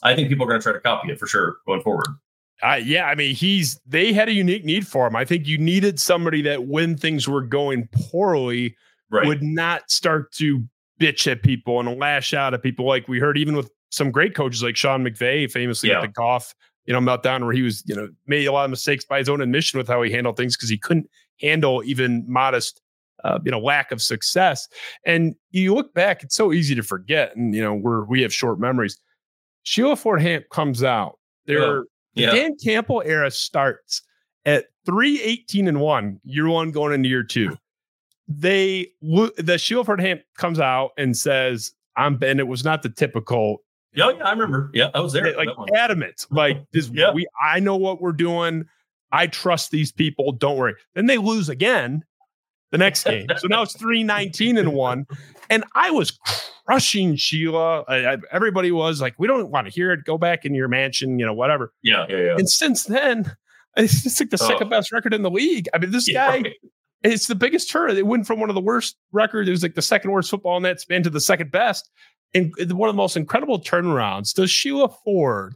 [SPEAKER 3] I think people are going to try to copy it for sure going forward.
[SPEAKER 2] Uh, yeah, I mean, he's they had a unique need for him. I think you needed somebody that when things were going poorly
[SPEAKER 3] right.
[SPEAKER 2] would not start to bitch at people and lash out at people like we heard even with some great coaches like Sean McVay, famously
[SPEAKER 3] yeah.
[SPEAKER 2] with the Goff, you know, meltdown where he was, you know, made a lot of mistakes by his own admission with how he handled things because he couldn't handle even modest, uh, you know, lack of success. And you look back, it's so easy to forget. And, you know, we're, we have short memories. Sheila Ford Hamp comes out. There,
[SPEAKER 3] yeah. Yeah.
[SPEAKER 2] The Dan Campbell era starts at three eighteen and one, year one going into year two. They the Sheila Ford Hamp comes out and says, "I'm," and it was not the typical.
[SPEAKER 3] Yeah, yeah, I remember. Yeah, I was there.
[SPEAKER 2] Like adamant, like this. yeah. We, I know what we're doing. I trust these people. Don't worry. Then they lose again the next game. So now it's three nineteen and one, and I was crushing Sheila. I, I, everybody was like, "We don't want to hear it. Go back in your mansion, you know, whatever."
[SPEAKER 3] Yeah, yeah, yeah.
[SPEAKER 2] And since then, it's like the oh. second best record in the league. I mean, this yeah, guy, right. It's the biggest turn. It went from one of the worst records. It was like the second worst football in that span to the second best. And one of the most incredible turnarounds. Does Sheila Ford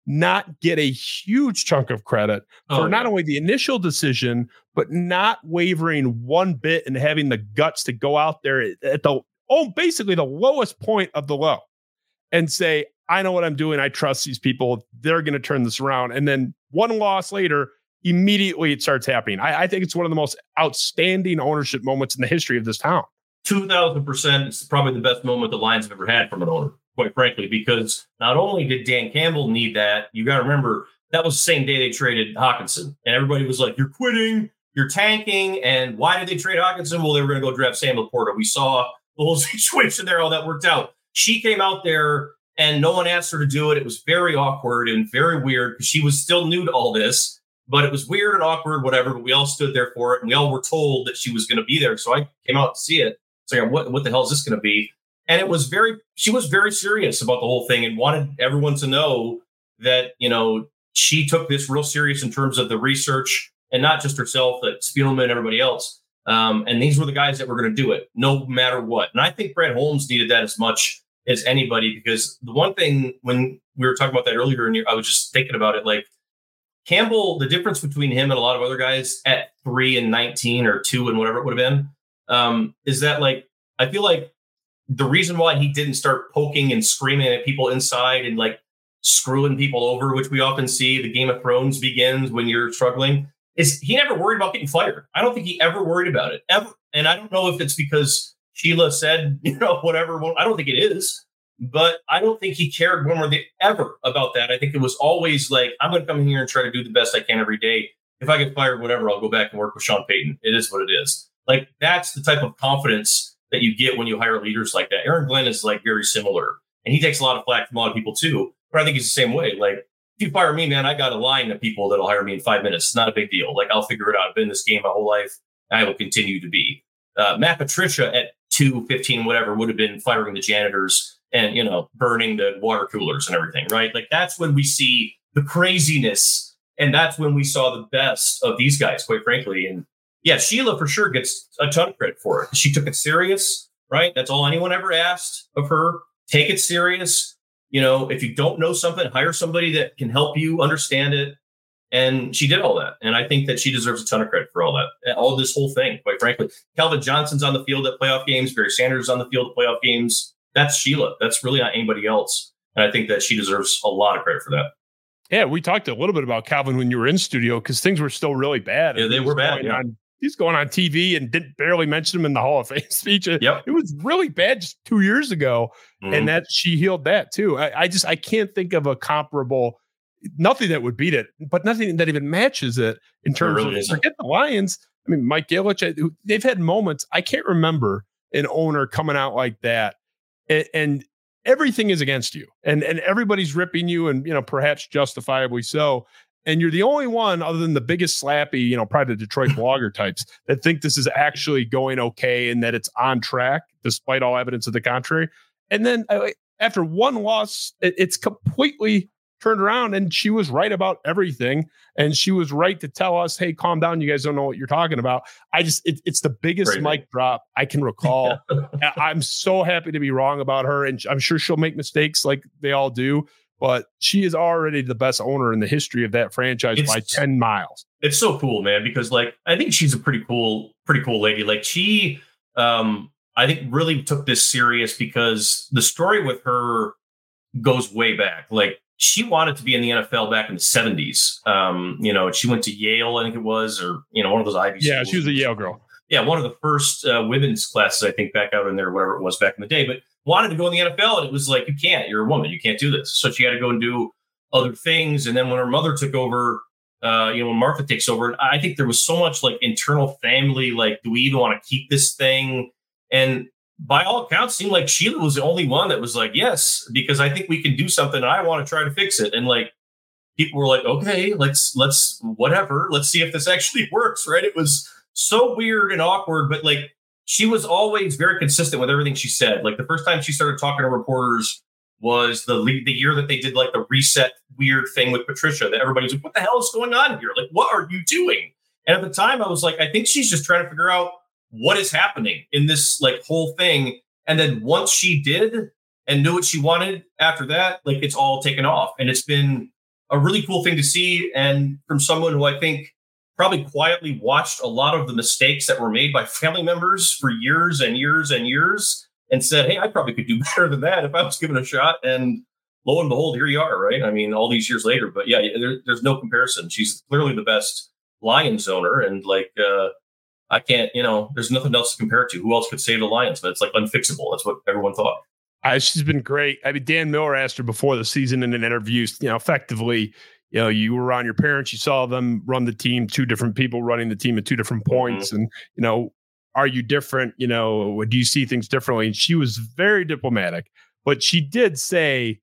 [SPEAKER 2] not get a huge chunk of credit for oh, not yeah. only the initial decision, but not wavering one bit and having the guts to go out there at the oh, basically the lowest point of the low and say, I know what I'm doing. I trust these people. They're going to turn this around. And then one loss later, immediately it starts happening. I, I think it's one of the most outstanding ownership moments in the history of this town.
[SPEAKER 3] two thousand percent. It's probably the best moment the Lions have ever had from an owner, quite frankly, because not only did Dan Campbell need that, you got to remember that was the same day they traded Hockenson. And everybody was like, you're quitting, you're tanking. And why did they trade Hockenson? Well, they were going to go draft Sam Laporta. We saw the whole situation there, all that worked out. She came out there and no one asked her to do it. It was very awkward and very weird because she was still new to all this. But it was weird and awkward, whatever. But we all stood there for it. And we all were told that she was going to be there. So I came out to see it. So what, what the hell is this going to be? And it was very, she was very serious about the whole thing and wanted everyone to know that, you know, she took this real serious in terms of the research and not just herself, but Spielman and everybody else. Um, and these were the guys that were going to do it no matter what. And I think Brad Holmes needed that as much as anybody, because the one thing when we were talking about that earlier, and I was just thinking about it, like Campbell, the difference between him and a lot of other guys at three and nineteen or two and whatever it would have been, um, is that like, I feel like the reason why he didn't start poking and screaming at people inside and like screwing people over, which we often see, the Game of Thrones begins when you're struggling, is he never worried about getting fired. I don't think he ever worried about it, ever. And I don't know if it's because Sheila said, you know, whatever. Well, I don't think it is, but I don't think he cared one or the ever about that. I think it was always like, I'm going to come in here and try to do the best I can every day. If I get fired, whatever, I'll go back and work with Sean Payton. It is what it is. Like, that's the type of confidence that you get when you hire leaders like that. Aaron Glenn is like very similar, and he takes a lot of flack from a lot of people too. But I think he's the same way. Like, if you fire me, man, I got a line of people that'll hire me in five minutes. It's not a big deal. Like, I'll figure it out. I've been in this game my whole life. And I will continue to be. Uh, Matt Patricia at two fifteen, whatever, would have been firing the janitors and, you know, burning the water coolers and everything, right? Like, that's when we see the craziness, and that's when we saw the best of these guys, quite frankly. And yeah, Sheila for sure gets a ton of credit for it. She took it serious, right? That's all anyone ever asked of her. Take it serious. You know, if you don't know something, hire somebody that can help you understand it. And she did all that. And I think that she deserves a ton of credit for all that, all this whole thing, quite frankly. Calvin Johnson's on the field at playoff games. Barry Sanders is on the field at playoff games. That's Sheila. That's really not anybody else. And I think that she deserves a lot of credit for that.
[SPEAKER 2] Yeah, we talked a little bit about Calvin when you were in studio because things were still really bad.
[SPEAKER 3] Yeah, they were bad. Yeah.
[SPEAKER 2] On, he's going on T V and didn't barely mention him in the Hall of Fame speech.
[SPEAKER 3] Yep.
[SPEAKER 2] It was really bad just two years ago. Mm-hmm. And that she healed that too. I, I just, I can't think of a comparable, nothing that would beat it, but nothing that even matches it in terms it really of, isn't. Forget the Lions. I mean, Mike Ilitch, they've had moments. I can't remember an owner coming out like that. And, and everything is against you and, and everybody's ripping you and, you know, perhaps justifiably so. And you're the only one other than the biggest slappy, you know, probably the Detroit blogger types that think this is actually going okay and that it's on track despite all evidence of the contrary. And then uh, after one loss, it, it's completely turned around and she was right about everything. And she was right to tell us, hey, calm down. You guys don't know what you're talking about. I just, it, it's the biggest Great mic drop I can recall. I'm so happy to be wrong about her. And I'm sure she'll make mistakes like they all do. but she is already the best owner in the history of that franchise
[SPEAKER 3] It's-
[SPEAKER 2] by ten miles.
[SPEAKER 3] It's so cool, man, because like I think she's a pretty cool, pretty cool lady. Like she, um, I think really took this serious because the story with her goes way back. Like she wanted to be in the N F L back in the seventies. Um, you know, she went to Yale, I think it was, or you know, one of those Ivy
[SPEAKER 2] Yeah,
[SPEAKER 3] schools.
[SPEAKER 2] she was a Yale girl.
[SPEAKER 3] Yeah, one of the first uh, women's classes, I think, back out in there, whatever it was back in the day. But wanted to go in the N F L, and it was like, you can't. You're a woman. You can't do this. So she had to go and do other things. And then when her mother took over. Uh, you know, when Martha takes over, I think there was so much like internal family, like, do we even want to keep this thing? And by all accounts, it seemed like Sheila was the only one that was like, yes, because I think we can do something and I want to try to fix it. And like, people were like, okay, let's, let's, whatever, let's see if this actually works. Right. It was so weird and awkward, but like, she was always very consistent with everything she said. Like the first time she started talking to reporters, was the lead, the year that they did like the reset weird thing with Patricia that everybody was like, what the hell is going on here? Like, what are you doing? And at the time I was like, I think she's just trying to figure out what is happening in this like whole thing. And then once she did and knew what she wanted after that, like it's all taken off. And it's been a really cool thing to see. And from someone who I think probably quietly watched a lot of the mistakes that were made by family members for years and years and years. And said, hey, I probably could do better than that if I was given a shot. And lo and behold, here you are, right? I mean, all these years later. But yeah, there, there's no comparison. She's clearly the best Lions owner. And like, uh, I can't, you know, there's nothing else to compare it to. Who else could save the Lions? But it's like unfixable. That's what everyone thought.
[SPEAKER 2] Uh, she's been great. I mean, Dan Miller asked her before the season in an interview, you know, effectively, you know, you were around your parents, you saw them run the team, two different people running the team at two different points. Mm-hmm. And, you know, are you different? You know, do you see things differently? And she was very diplomatic, but she did say,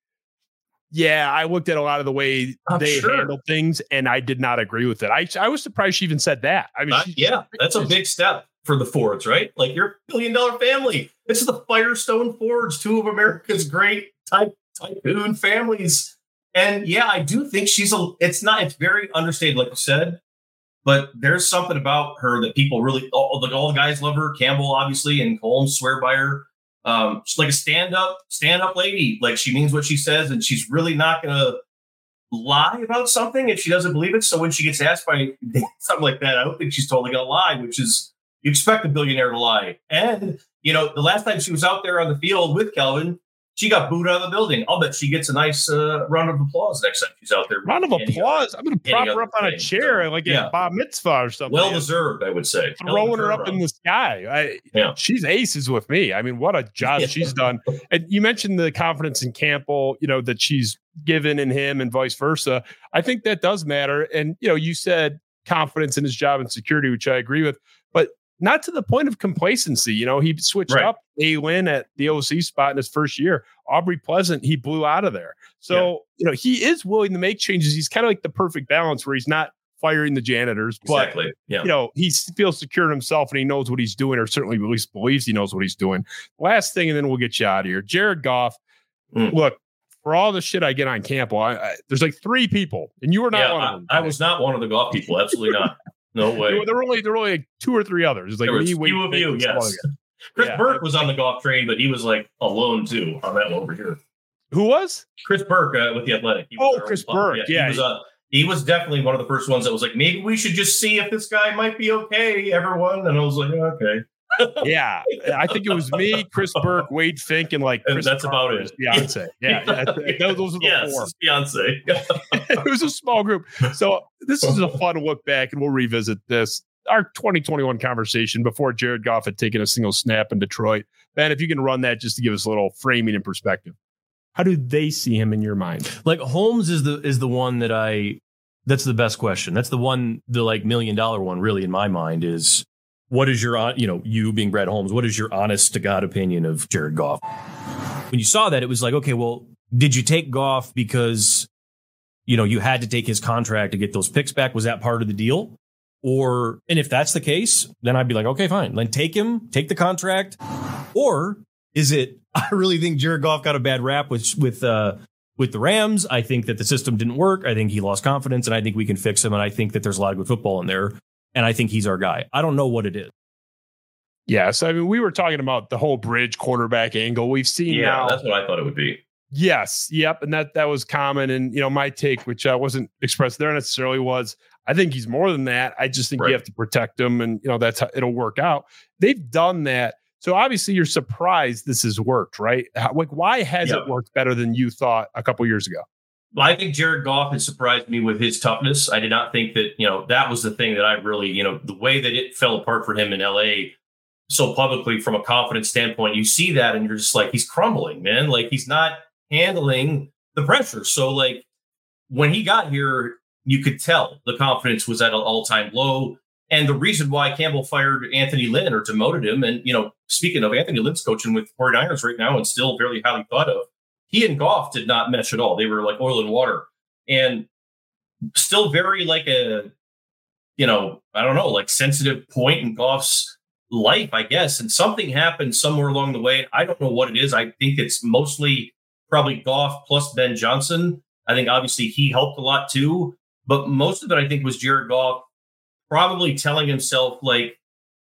[SPEAKER 2] yeah, I looked at a lot of the way
[SPEAKER 3] I'm
[SPEAKER 2] they
[SPEAKER 3] sure.
[SPEAKER 2] handled things and I did not agree with it. I, I was surprised she even said that. I mean,
[SPEAKER 3] uh,
[SPEAKER 2] she,
[SPEAKER 3] yeah, that's a big step for the Fords, right? Like you're a billion dollar family. This is the Firestone Fords, two of America's great type tycoon families. And yeah, I do think she's a, it's not, it's very understated, like you said. But there's something about her that people really, all the, all the guys love her. Campbell, obviously, and Holmes swear by her. Um, she's like a stand-up, stand-up lady. Like she means what she says, and she's really not going to lie about something if she doesn't believe it. So when she gets asked by something like that, I don't think she's totally going to lie, which is, you expect a billionaire to lie. And, you know, the last time she was out there on the field with Kelvin, she got booed out of the building. I'll bet she gets a nice uh, round of applause next time she's out there.
[SPEAKER 2] Round of applause. I'm going to prop her up on a chair so, like yeah. a bar mitzvah or something.
[SPEAKER 3] Well deserved, I would say.
[SPEAKER 2] Throwing her up in the sky. I, yeah. She's aces with me. I mean, what a job yeah. she's done. And you mentioned the confidence in Campbell, you know, that she's given in him and vice versa. I think that does matter. And, you know, you said confidence in his job and security, which I agree with. But not to the point of complacency. You know, he switched right. up A-Lynn at the O C spot in his first year. Aubrey Pleasant, he blew out of there. So, yeah. you know, he is willing to make changes. He's kind of like the perfect balance where he's not firing the janitors, but,
[SPEAKER 3] exactly. yeah.
[SPEAKER 2] you know, he feels secure in himself and he knows what he's doing, or certainly at least believes he knows what he's doing. Last thing, and then we'll get you out of here. Jared Goff, mm. look, for all the shit I get on Campbell, I, I, there's like three people, and you were not
[SPEAKER 3] yeah,
[SPEAKER 2] one
[SPEAKER 3] I,
[SPEAKER 2] of them.
[SPEAKER 3] I was not one of the Goff people. Absolutely not. No way.
[SPEAKER 2] There were only there were only like two or three others. It's like
[SPEAKER 3] there was
[SPEAKER 2] me,
[SPEAKER 3] few of you, yes. Chris yeah. Burke was on the Goff train, but he was like alone too on that one over here.
[SPEAKER 2] Who was?
[SPEAKER 3] Chris Burke uh, with the Athletic. He
[SPEAKER 2] oh, Chris Burke. Yeah,
[SPEAKER 3] yeah. He was, uh, he was definitely one of the first ones that was like, maybe we should just see if this guy might be okay, everyone. And I was like, okay.
[SPEAKER 2] yeah, I think it was me, Chris Burke, Wade Fink, and like Chris
[SPEAKER 3] and that's
[SPEAKER 2] Carter,
[SPEAKER 3] about it.
[SPEAKER 2] Beyonce. Yeah, yeah. those are the
[SPEAKER 3] yes,
[SPEAKER 2] four.
[SPEAKER 3] Beyonce.
[SPEAKER 2] It was a small group. So this is a fun look back, and we'll revisit this. Our twenty twenty-one conversation before Jared Goff had taken a single snap in Detroit. Ben, if you can run that just to give us a little framing and perspective. How do they see him in your mind?
[SPEAKER 4] Like Holmes is the is the one that I that's the best question. That's the one, the like million dollar one really in my mind is what is your, you know, you being Brad Holmes, what is your honest to God opinion of Jared Goff? When you saw that, it was like, okay, well, did you take Goff because, you know, you had to take his contract to get those picks back? Was that part of the deal? Or, and if that's the case, then I'd be like, okay, fine. Then take him, take the contract. Or is it, I really think Jared Goff got a bad rap with, with, uh, with the Rams. I think that the system didn't work. I think he lost confidence, and I think we can fix him. And I think that there's a lot of good football in there. And I think he's our guy. I don't know what it is.
[SPEAKER 2] Yes. I mean, we were talking about the whole bridge quarterback angle. We've seen
[SPEAKER 3] yeah,
[SPEAKER 2] now.
[SPEAKER 3] That's what I thought it would be.
[SPEAKER 2] Yes. Yep. And that that was common. And, you know, my take, which uh, wasn't expressed there necessarily, was I think he's more than that. I just think
[SPEAKER 3] Right.
[SPEAKER 2] you have to protect him, and, you know, that's how it'll work out. They've done that. So obviously you're surprised this has worked, right? How, like, why has
[SPEAKER 3] Yeah.
[SPEAKER 2] it worked better than you thought a couple years ago?
[SPEAKER 3] Well, I think Jared Goff has surprised me with his toughness. I did not think that, you know, that was the thing that I really, you know, the way that it fell apart for him in L A so publicly from a confidence standpoint, you see that and you're just like, he's crumbling, man. Like, he's not handling the pressure. So, like, when he got here, you could tell the confidence was at an all-time low. And the reason why Campbell fired Anthony Lynn or demoted him, and, you know, speaking of, Anthony Lynn's coaching with forty-niners right now and still very highly thought of. He and Goff did not mesh at all. They were like oil and water, and still very like a, you know, I don't know, like sensitive point in Goff's life, I guess. And something happened somewhere along the way. I don't know what it is. I think it's mostly probably Goff plus Ben Johnson. I think obviously he helped a lot too, but most of it, I think, was Jared Goff probably telling himself, like,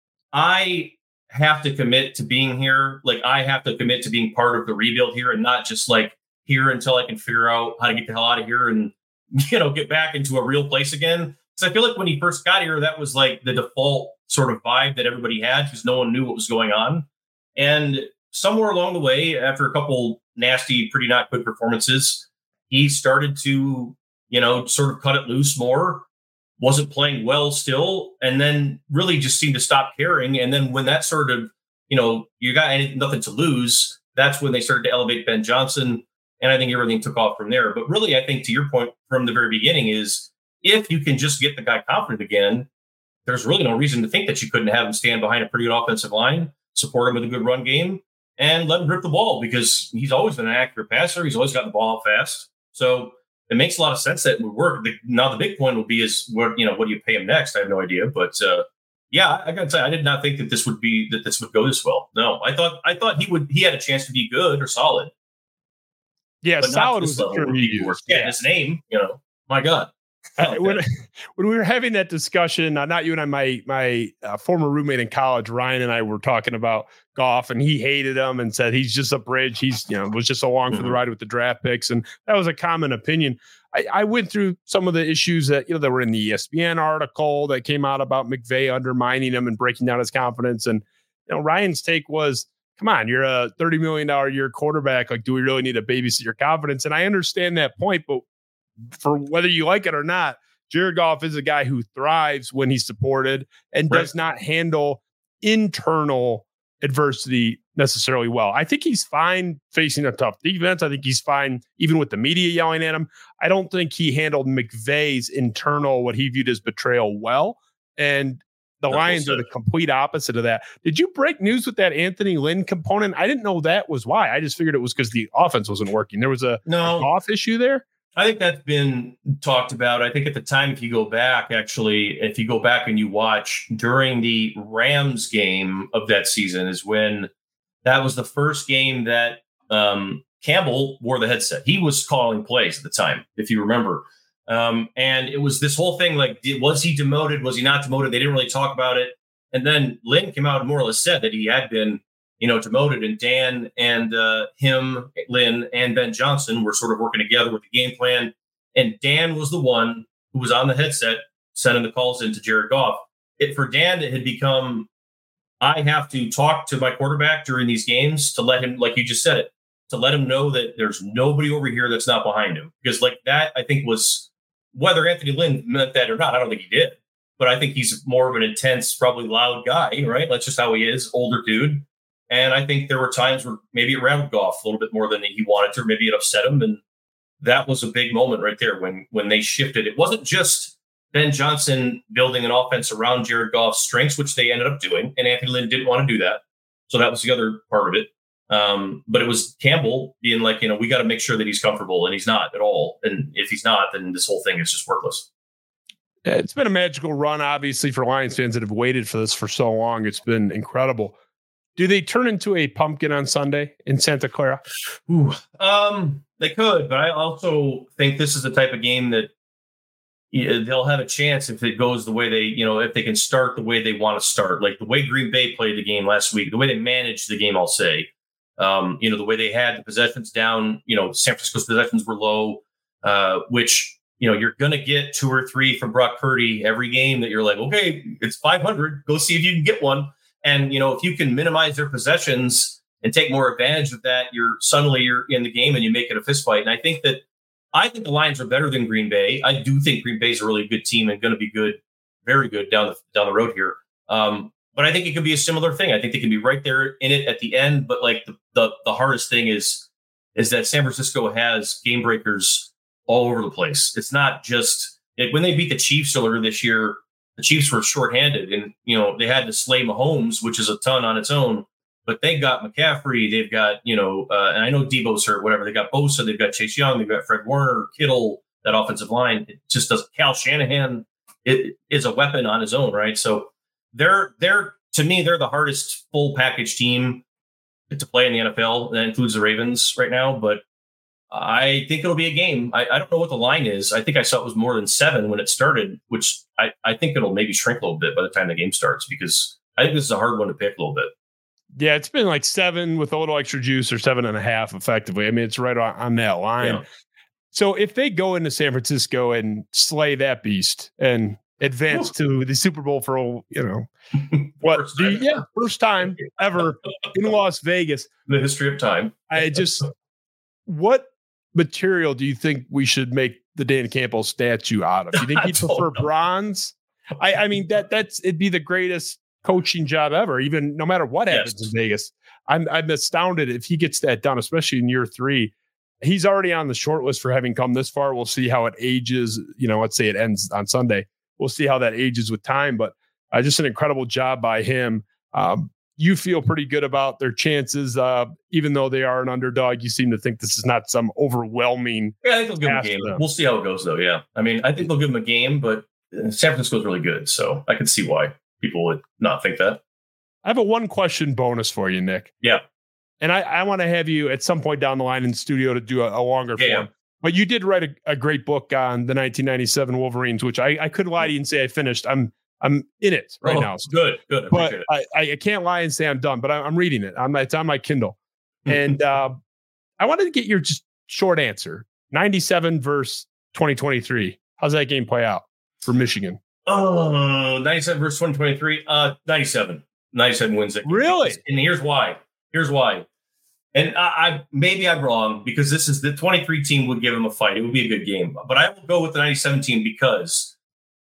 [SPEAKER 3] I have to commit to being here. Like, I have to commit to being part of the rebuild here and not just like here until I can figure out how to get the hell out of here and, you know, get back into a real place again. Because I feel like when he first got here, that was like the default sort of vibe that everybody had because no one knew what was going on. And somewhere along the way, after a couple nasty, pretty not good performances, he started to, you know, sort of cut it loose more. Wasn't playing well still, and then really just seemed to stop caring. And then when that sort of, you know, you got anything, nothing to lose, that's when they started to elevate Ben Johnson. And I think everything took off from there. But really, I think to your point from the very beginning is if you can just get the guy confident again, there's really no reason to think that you couldn't have him stand behind a pretty good offensive line, support him with a good run game, and let him rip the ball because he's always been an accurate passer. He's always gotten the ball out fast. So it makes a lot of sense that it would work. The, now the big point will be is what, you know, what do you pay him next? I have no idea, but uh, yeah, I gotta say, I did not think that this would be, that this would go this well. No, I thought, I thought he would, he had a chance to be good or solid.
[SPEAKER 2] Yeah.
[SPEAKER 3] But
[SPEAKER 2] Solid was
[SPEAKER 3] level
[SPEAKER 2] the term
[SPEAKER 3] where
[SPEAKER 2] you
[SPEAKER 3] people were
[SPEAKER 2] used.
[SPEAKER 3] getting
[SPEAKER 2] Yeah.
[SPEAKER 3] his name, you know, my God.
[SPEAKER 2] Uh, when, when we were having that discussion, uh, not you and I, my my uh, former roommate in college, Ryan, and I were talking about Goff, and he hated him and said he's just a bridge. He's, you know, was just along for the ride with the draft picks, and that was a common opinion. I, I went through some of the issues that, you know, that were in the E S P N article that came out about McVay undermining him and breaking down his confidence. And, you know, Ryan's take was, come on, you're a thirty million dollars a year quarterback. Like, do we really need to babysit your confidence? And I understand that point, but for whether you like it or not, Jared Goff is a guy who thrives when he's supported and
[SPEAKER 3] Right.
[SPEAKER 2] does not handle internal adversity necessarily well. I think he's fine facing a tough defense. I think he's fine even with the media yelling at him. I don't think he handled McVay's internal, what he viewed as betrayal, well. And the
[SPEAKER 3] That's
[SPEAKER 2] Lions
[SPEAKER 3] well
[SPEAKER 2] are
[SPEAKER 3] said.
[SPEAKER 2] the complete opposite of that. Did you break news with that Anthony Lynn component? I didn't know that was why. I just figured it was because the offense wasn't working. There was a,
[SPEAKER 3] No.
[SPEAKER 2] a Goff issue there.
[SPEAKER 3] I think that's been talked about. I think at the time, if you go back, actually, if you go back and you watch during the Rams game of that season is when that was the first game that um, Campbell wore the headset. He was calling plays at the time, if you remember. Um, and it was this whole thing, like, did, was he demoted? Was he not demoted? They didn't really talk about it. And then Lynn came out and more or less said that he had been, you know, demoted, and Dan and uh, him, Lynn, and Ben Johnson were sort of working together with the game plan. And Dan was the one who was on the headset sending the calls into Jared Goff. It for Dan, it had become, I have to talk to my quarterback during these games to let him, like you just said it, to let him know that there's nobody over here that's not behind him. Because like that, I think was, whether Anthony Lynn meant that or not, I don't think he did. But I think he's more of an intense, probably loud guy, right? That's just how he is, older dude. And I think there were times where maybe it rattled Goff a little bit more than he wanted to, or maybe it upset him. And that was a big moment right there when when they shifted. It wasn't just Ben Johnson building an offense around Jared Goff's strengths, which they ended up doing. And Anthony Lynn didn't want to do that. So that was the other part of it. Um, but it was Campbell being like, you know, we got to make sure that he's comfortable, and he's not at all. And if he's not, then this whole thing is just worthless.
[SPEAKER 2] It's been a magical run, obviously, for Lions fans that have waited for this for so long. It's been incredible. Do they turn into a pumpkin on Sunday in Santa Clara?
[SPEAKER 3] Ooh, um, they could, but I also think this is the type of game that yeah, they'll have a chance if it goes the way they, you know, if they can start the way they want to start, like the way Green Bay played the game last week, the way they managed the game, I'll say. Um, you know, the way they had the possessions down, you know, San Francisco's possessions were low, uh, which, you know, you're going to get two or three from Brock Purdy every game that you're like, okay, it's five hundred. Go see if you can get one. And, you know, if you can minimize their possessions and take more advantage of that, you're suddenly you're in the game and you make it a fist fight. And I think that I think the Lions are better than Green Bay. I do think Green Bay is a really good team and going to be good, very good down the down the road here. Um, but I think it could be a similar thing. I think they can be right there in it at the end. But like the the, the hardest thing is is that San Francisco has game breakers all over the place. It's not just like when they beat the Chiefs earlier this year. The Chiefs were shorthanded, and you know they had to slay Mahomes, which is a ton on its own. But they got McCaffrey, they've got, you know, uh, and I know Debo's hurt, whatever. They got Bosa, they've got Chase Young, they've got Fred Warner, Kittle, that offensive line. It just doesn't. Cal Shanahan it, is a weapon on his own, right? So they're, they're to me, they're the hardest full package team to play in the N F L. That includes the Ravens right now. But I think it'll be a game. I, I don't know what the line is. I think I saw it was more than seven when it started, which I, I think it'll maybe shrink a little bit by the time the game starts, because I think this is a hard one to pick a little bit.
[SPEAKER 2] Yeah, it's been like seven with a little extra juice, or seven and a half effectively. I mean, it's right on, on that line. Yeah. So if they go into San Francisco and slay that beast and advance Ooh. to the Super Bowl for, you know, what?
[SPEAKER 3] First
[SPEAKER 2] the, yeah, first time ever in Las Vegas.
[SPEAKER 3] The history of time.
[SPEAKER 2] I just, what material do you think we should make the Dan Campbell statue out of? Do you think he'd prefer know. bronze? I, I mean, that that's it'd be the greatest coaching job ever, even no matter what happens yes. in Vegas. I'm I'm astounded if he gets that done, especially in year three. He's already on the short list for having come this far. We'll see how it ages. You know, let's say it ends on Sunday. We'll see how that ages with time, but uh, just an incredible job by him. Um, you feel pretty good about their chances, uh, even though they are an underdog. You seem to think this is not some overwhelming.
[SPEAKER 3] Yeah, I think they'll give him a game. We'll see how it goes, though. Yeah, I mean, I think they'll give him a game, but San Francisco is really good, so I can see why people would not think that.
[SPEAKER 2] I have a one question bonus for you, Nick.
[SPEAKER 3] Yeah.
[SPEAKER 2] And I, I want to have you at some point down the line in the studio to do a, a longer
[SPEAKER 3] yeah,
[SPEAKER 2] form.
[SPEAKER 3] Yeah.
[SPEAKER 2] But you did write a, a great book on the nineteen ninety-seven Wolverines, which I, I couldn't lie to you and say I finished. I'm I'm in it right
[SPEAKER 3] oh,
[SPEAKER 2] now. So.
[SPEAKER 3] Good, good. I
[SPEAKER 2] but
[SPEAKER 3] it.
[SPEAKER 2] I, I can't lie and say I'm done, but I, I'm reading it. I'm, it's on my Kindle. And uh, I wanted to get your just short answer. ninety-seven versus twenty twenty-three. How's that game play out for Michigan?
[SPEAKER 3] Oh, ninety-seven versus twenty twenty-three. Uh, ninety-seven. ninety-seven wins it.
[SPEAKER 2] Really?
[SPEAKER 3] And here's why. Here's why. And I, I maybe I'm wrong, because this is the twenty-three team would give them a fight. It would be a good game. But I will go with the ninety-seven team because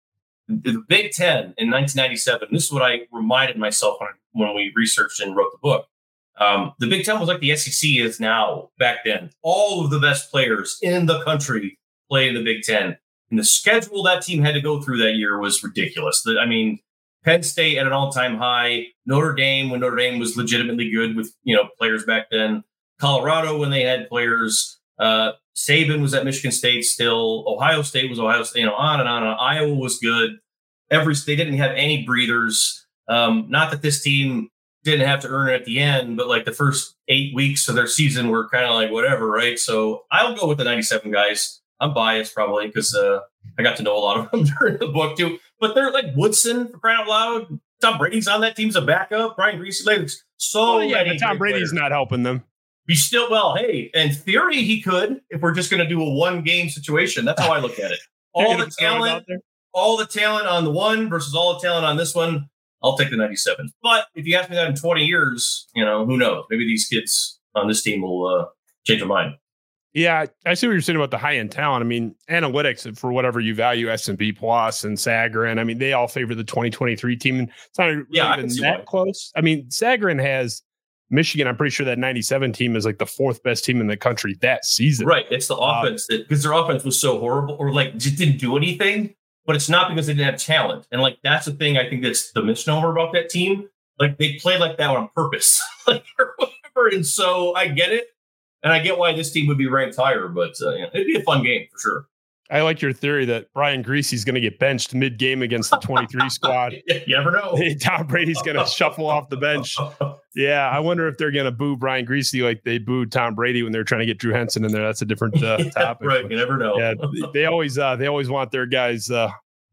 [SPEAKER 3] the Big Ten in nineteen ninety-seven, this is what I reminded myself when, when we researched and wrote the book. Um, the Big Ten was like the S E C is now back then. All of the best players in the country play in the Big Ten. And the schedule that team had to go through that year was ridiculous. I mean, Penn State at an all-time high, Notre Dame when Notre Dame was legitimately good with, you know, players back then, Colorado when they had players, uh, Saban was at Michigan State still, Ohio State was Ohio State, you know, on and on and on. Iowa was good. Every they didn't have any breathers. Um, not that this team didn't have to earn it at the end, but like the first eight weeks of their season were kind of like whatever, right? So I'll go with the ninety-seven guys. I'm biased probably because uh, I got to know a lot of them during the book too. But they're like Woodson, for crying out loud. Tom Brady's on that team's a backup. Brian Greasy, like so.
[SPEAKER 2] Oh, yeah, but Tom Brady's players. Not helping them.
[SPEAKER 3] He's still well. Hey, in theory, he could if we're just going to do a one game situation. That's how I look at it. All the talent, all the talent on the one versus all the talent on this one. I'll take the ninety-seven. But if you ask me that in twenty years, you know, who knows? Maybe these kids on this team will uh, change their mind.
[SPEAKER 2] Yeah, I see what you're saying about the high-end talent. I mean, analytics, for whatever you value, S and P Plus and Sagarin, I mean, they all favor the twenty twenty-three team. And it's not really
[SPEAKER 3] yeah,
[SPEAKER 2] even that why. close. I mean, Sagarin has Michigan. I'm pretty sure that ninety-seven team is like the fourth best team in the country that season.
[SPEAKER 3] Right. It's the offense um, that because their offense was so horrible or like just didn't do anything. But it's not because they didn't have talent. And like that's the thing I think that's the misnomer about that team. Like they play like that on purpose. like or whatever. And so I get it. And I get why this team would be ranked higher, but uh, yeah, it'd be a fun game for sure.
[SPEAKER 2] I like your theory that Brian Greasy's going to get benched mid-game against the twenty-three squad.
[SPEAKER 3] You never know.
[SPEAKER 2] Tom Brady's going to shuffle off the bench. Yeah, I wonder if they're going to boo Brian Greasy like they booed Tom Brady when they're trying to get Drew Henson in there. That's a different uh,
[SPEAKER 3] yeah,
[SPEAKER 2] topic.
[SPEAKER 3] Right, you never know.
[SPEAKER 2] Yeah, they always uh, they always want their guys uh,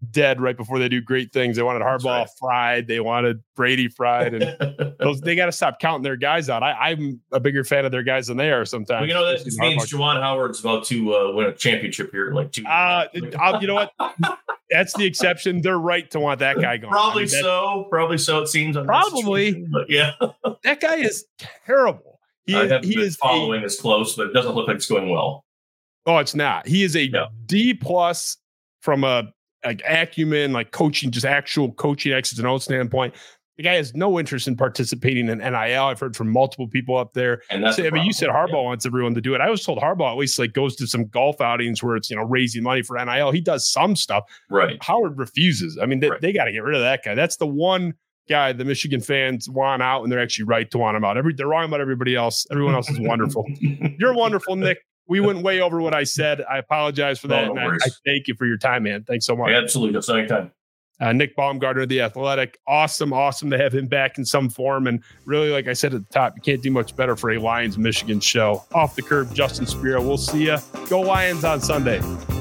[SPEAKER 2] dead right before they do great things. They wanted Harbaugh right. fried. They wanted Brady fried. And those, they got to stop counting their guys out. I, I'm a bigger fan of their guys than they are sometimes.
[SPEAKER 3] Well, you know, that means Juwan Howard's about to uh, win a championship here in like two
[SPEAKER 2] uh, years. Uh, you know what? That's the exception. They're right to want that guy gone.
[SPEAKER 3] Probably
[SPEAKER 2] I mean,
[SPEAKER 3] so. Probably so, it seems.
[SPEAKER 2] Probably.
[SPEAKER 3] But yeah.
[SPEAKER 2] That guy is terrible. He,
[SPEAKER 3] I haven't
[SPEAKER 2] he
[SPEAKER 3] been
[SPEAKER 2] is
[SPEAKER 3] following
[SPEAKER 2] a,
[SPEAKER 3] as close, but it doesn't look like it's going well.
[SPEAKER 2] Oh, it's not. He is a
[SPEAKER 3] no.
[SPEAKER 2] D plus from a like acumen, like coaching, just actual coaching X's and O's standpoint. The guy has no interest in participating in N I L. I've heard from multiple people up there.
[SPEAKER 3] And that's
[SPEAKER 2] so, I mean, you said Harbaugh yeah. wants everyone to do it. I was told Harbaugh at least like goes to some golf outings where it's, you know, raising money for N I L. He does some stuff.
[SPEAKER 3] Right.
[SPEAKER 2] Howard refuses. I mean, they,
[SPEAKER 3] right.
[SPEAKER 2] they got to get rid of that guy. That's the one guy the Michigan fans want out, and they're actually right to want him out. Every they're wrong about everybody else. Everyone else is wonderful. You're wonderful, Nick. We went way over what I said. I apologize for that.
[SPEAKER 3] No, no
[SPEAKER 2] and I, I thank you for your time, man. Thanks so much.
[SPEAKER 3] Absolutely. That's anytime.
[SPEAKER 2] Uh, Nick Baumgartner of The Athletic. Awesome, awesome to have him back in some form. And really, like I said at the top, you can't do much better for a Lions Michigan show. Off the Curb, Justin Spiro. We'll see you. Go Lions on Sunday.